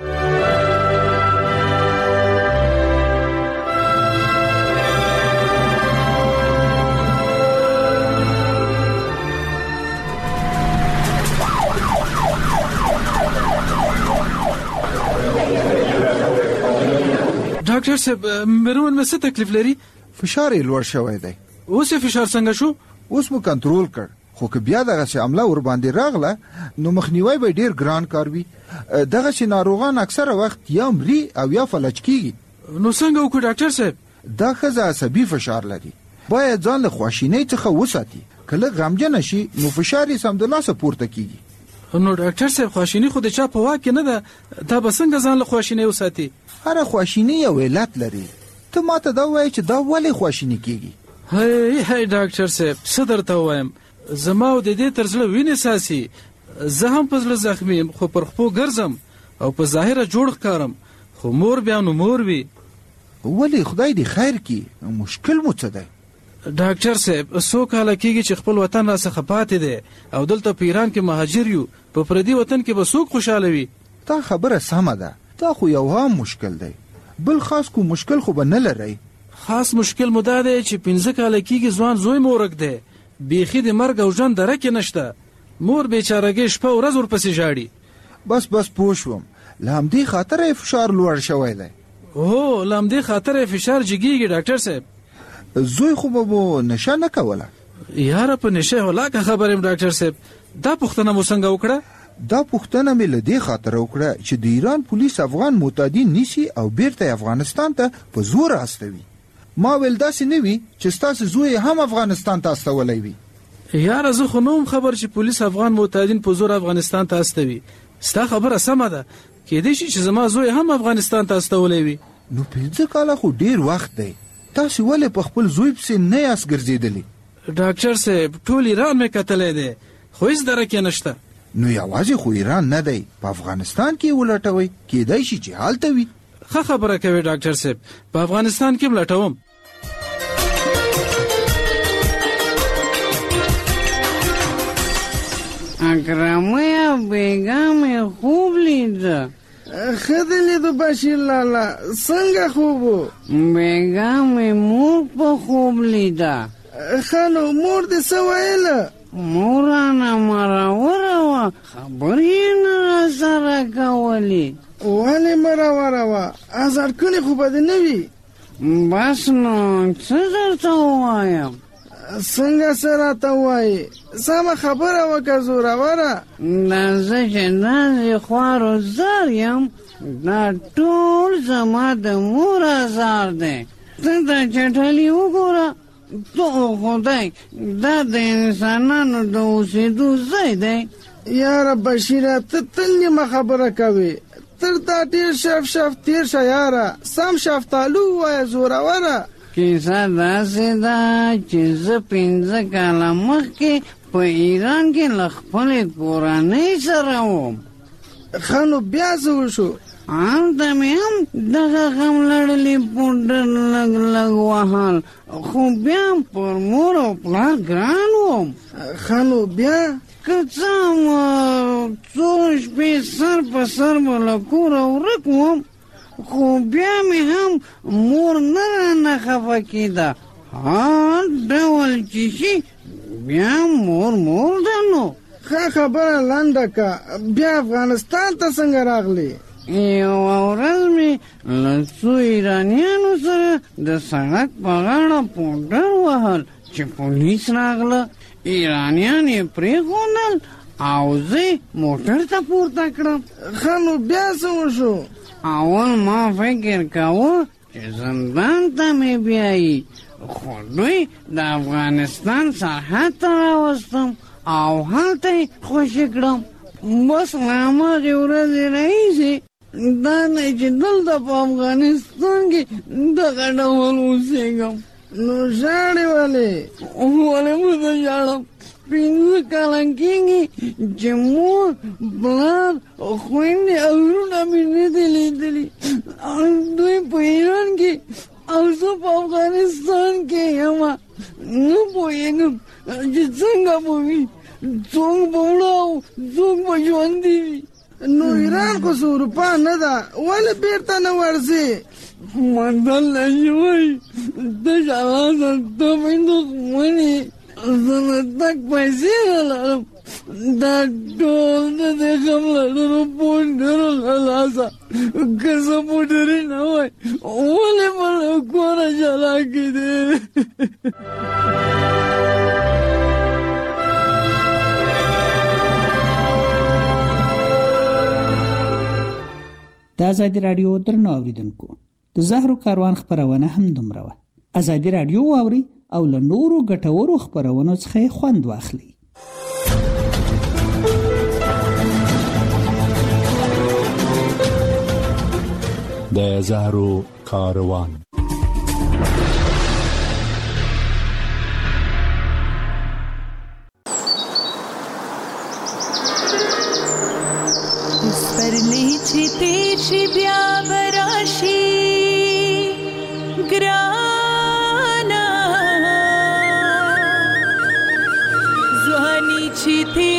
ډاکټر صاحب، میرمن مې څه تکلیف لري؟ فشار یې لوړ شوی دی. اوس یې فشار څنګه شو؟ اوس مو کنټرول کړ، خو که بیا دغه څه عمله ور باندې راغله نو مخنیوي به ډیر ګران کار وي. دغه چې ناروغان اکثره وخت یا مري او یا فلج کیږي. نو څنګه وکړو ډاکټر صاحب؟ دا ښځه عصبي فشار لري، باید ځان له خواشینۍ څخه وساتي. کله غمجن شي نو فشار یې سمدلاسه پورته کیږي. نو ډاکټر صاحب، خواشینی خو د چا په واک کې نه ده، دا به څنګه ځان له خواشینۍ وساتي؟ هر خواشینی یو علت لري. ته ماته دا وایې چې دا ولې خواشینی کیږي؟ هی ډاکټر صاحب، څه درته وایم، زما او د دې تر زړه وینې ساسي. زه هم په زړه زخمي یم، خو پر خپو ګرځم او په ظاهره جوړ ښکارم، خو مور بیا نو مور وي. ولې خدای دې خیر کړي، مشکل مو څه دی؟ ډاکټر صاحب، 100 کاله کېږي چې خپل وطن را څخه پاتې دی او دلته په ایران کې مهاجر یو. په پردي وطن کې به څوک خوشاله وي؟ دا خبره سمه ده، دا خو یو هم مشکل دی، بل خاص کو مشکل خو به نه لرئ. خاص مشکل مو دا دی چې 15 کاله کېږي ځوان زوی مو ورک دی، بیخي د مرګ او ژوند دره کې نشته. مور بیچارهګۍ شپه ورځ ورپسې ژاړي. بس پوه شوم، له همدې خاطره یې فشار لوړ شوی دی. هو، له همدې خاطره یې فشار جګېږي ډاکټر صاحب. زوی خو به مو نشه نه کوله؟ یاره په نشه هلاکه خبر یم ډاکټر صاحب. دا پوښتنه مو څنګه وکړه؟ دا پوښتنه مې له دې خاطر وکړه چې د ایران پولیس افغان معتادین نیسي او بیرته افغانستان ته په زور استوي. ما ویل داسې نه وي چې ستاسو زوی هم افغانستان ته استولی وي. یاره زه خو نوم خبر چې پولیس افغان معتادین په زور افغانستان ته استوي. ستا خبره سمه ده، کېدای شي چې زما زوی هم افغانستان ته استولی وي. نو 15 کاله خو ډیر وخت دی، تاسو ولې په خپل زوی پسې نه یاست ګرځېدلی؟ ډاکټر صاحب ټول ایران مې کتلی دی خو هیڅ درک یې نشته. نو یوازې خو ایران نه دی، په افغانستان کې ولټوئ، کېدای شي چې هلته وي. ښه خبره کوي ډاکټر صاحب، په افغانستان کې ملټوم. اکرامه بیگم خوب لیده. خده لیدو بشیر لالا، څنګه خوبو؟ بیگم مور په خوب لیده. خانو مور دې څه ویله؟ مورانه مراوره وه، خبرې یې نه راسره کولې. ولې مراوره وه؟ ازار کړې خو به دې نه وي. بس نو څه درته ووایم؟ څنګه څه راته وایي؟ سمه خبره وکړه زوروره. دا زه چې داسې خوارو زار یم، دا ټول زما د مور ازار دی. ته دا چټلي وګوره، تو خدای دا د انسانانو د اوسېدو ځای دی. یاره بشیره ته تل نیمه خبره کوې، تر دا ډېر شف تېر شه یاره. سم شفتالو ووایه زوروره. کیسه داسې ده چې زه 15 کاله مخکې په ایران کې له خپلې کورنۍ سره وم. ښه نو بیا څه وشو؟ هلته مې هم دغه غم لړلې پوډر لږ لږ وهل، خو بیا پر مور او پلار ګران وم. ښه نو بیا؟ که څه هم څو شپې سر په سر به له کوره ورک وم، خو بیا مې هم مور نه رانه خفه کېده. هر ډول چې شي بیا مور ده. نو ښه خبره لنډه که، بیا افغانستان ته څنګه راغلی؟ یوه ورځ مې له څو ایرانیانو سره د سړک په غاړه پوډر وهل چې پولیس راغله. ایرانیان یې پرېښودل او زه موټر ته پورته کړم. ښه نو بیا څه وشو؟ اول ما فکر کاوه چې زندان ته مې بیایي، خو دوی د افغانستان سرحد ته راوستم او هلته یې خوشي کړم. بس له هماغې ورځې راهیسې دا نه چې دلته په افغانستان کې دغه ډول اوسېږم. نو ژاړې ولې؟ ولې به زه ژاړم؟ 15 کاله کېږي چې مور، پلار، خویندې او وروڼه مې نه دي لیدلي. دوی په ایران کې او زه په افغانستان کې یم. نه پوهېږم چې څنګه به وي، څوک به مړه او څوک به ژوندي وي. نو ایران خو اروپا نه ده، ولې بیرته نه ورځې؟ متل شوی تش لاسه ته مې دښمنې، زه نه تګ پیسې نه لرم. دا ټول د دې غم لرلو پوډرو له لاسه. که زه پوډرې نه وای ولې به له کوره جلا کېدې. د ازادي راډیو درنو اوریدونکو، د زهرو کاروان خبرونه هم دومره وه. ازادي راډیو واوري او له نورو ګټورو خبرونو څخه خوند واخلي. د زهرو کاروان. سپرلی چې تیر شي بیا براشي ګرانا، ځواني چې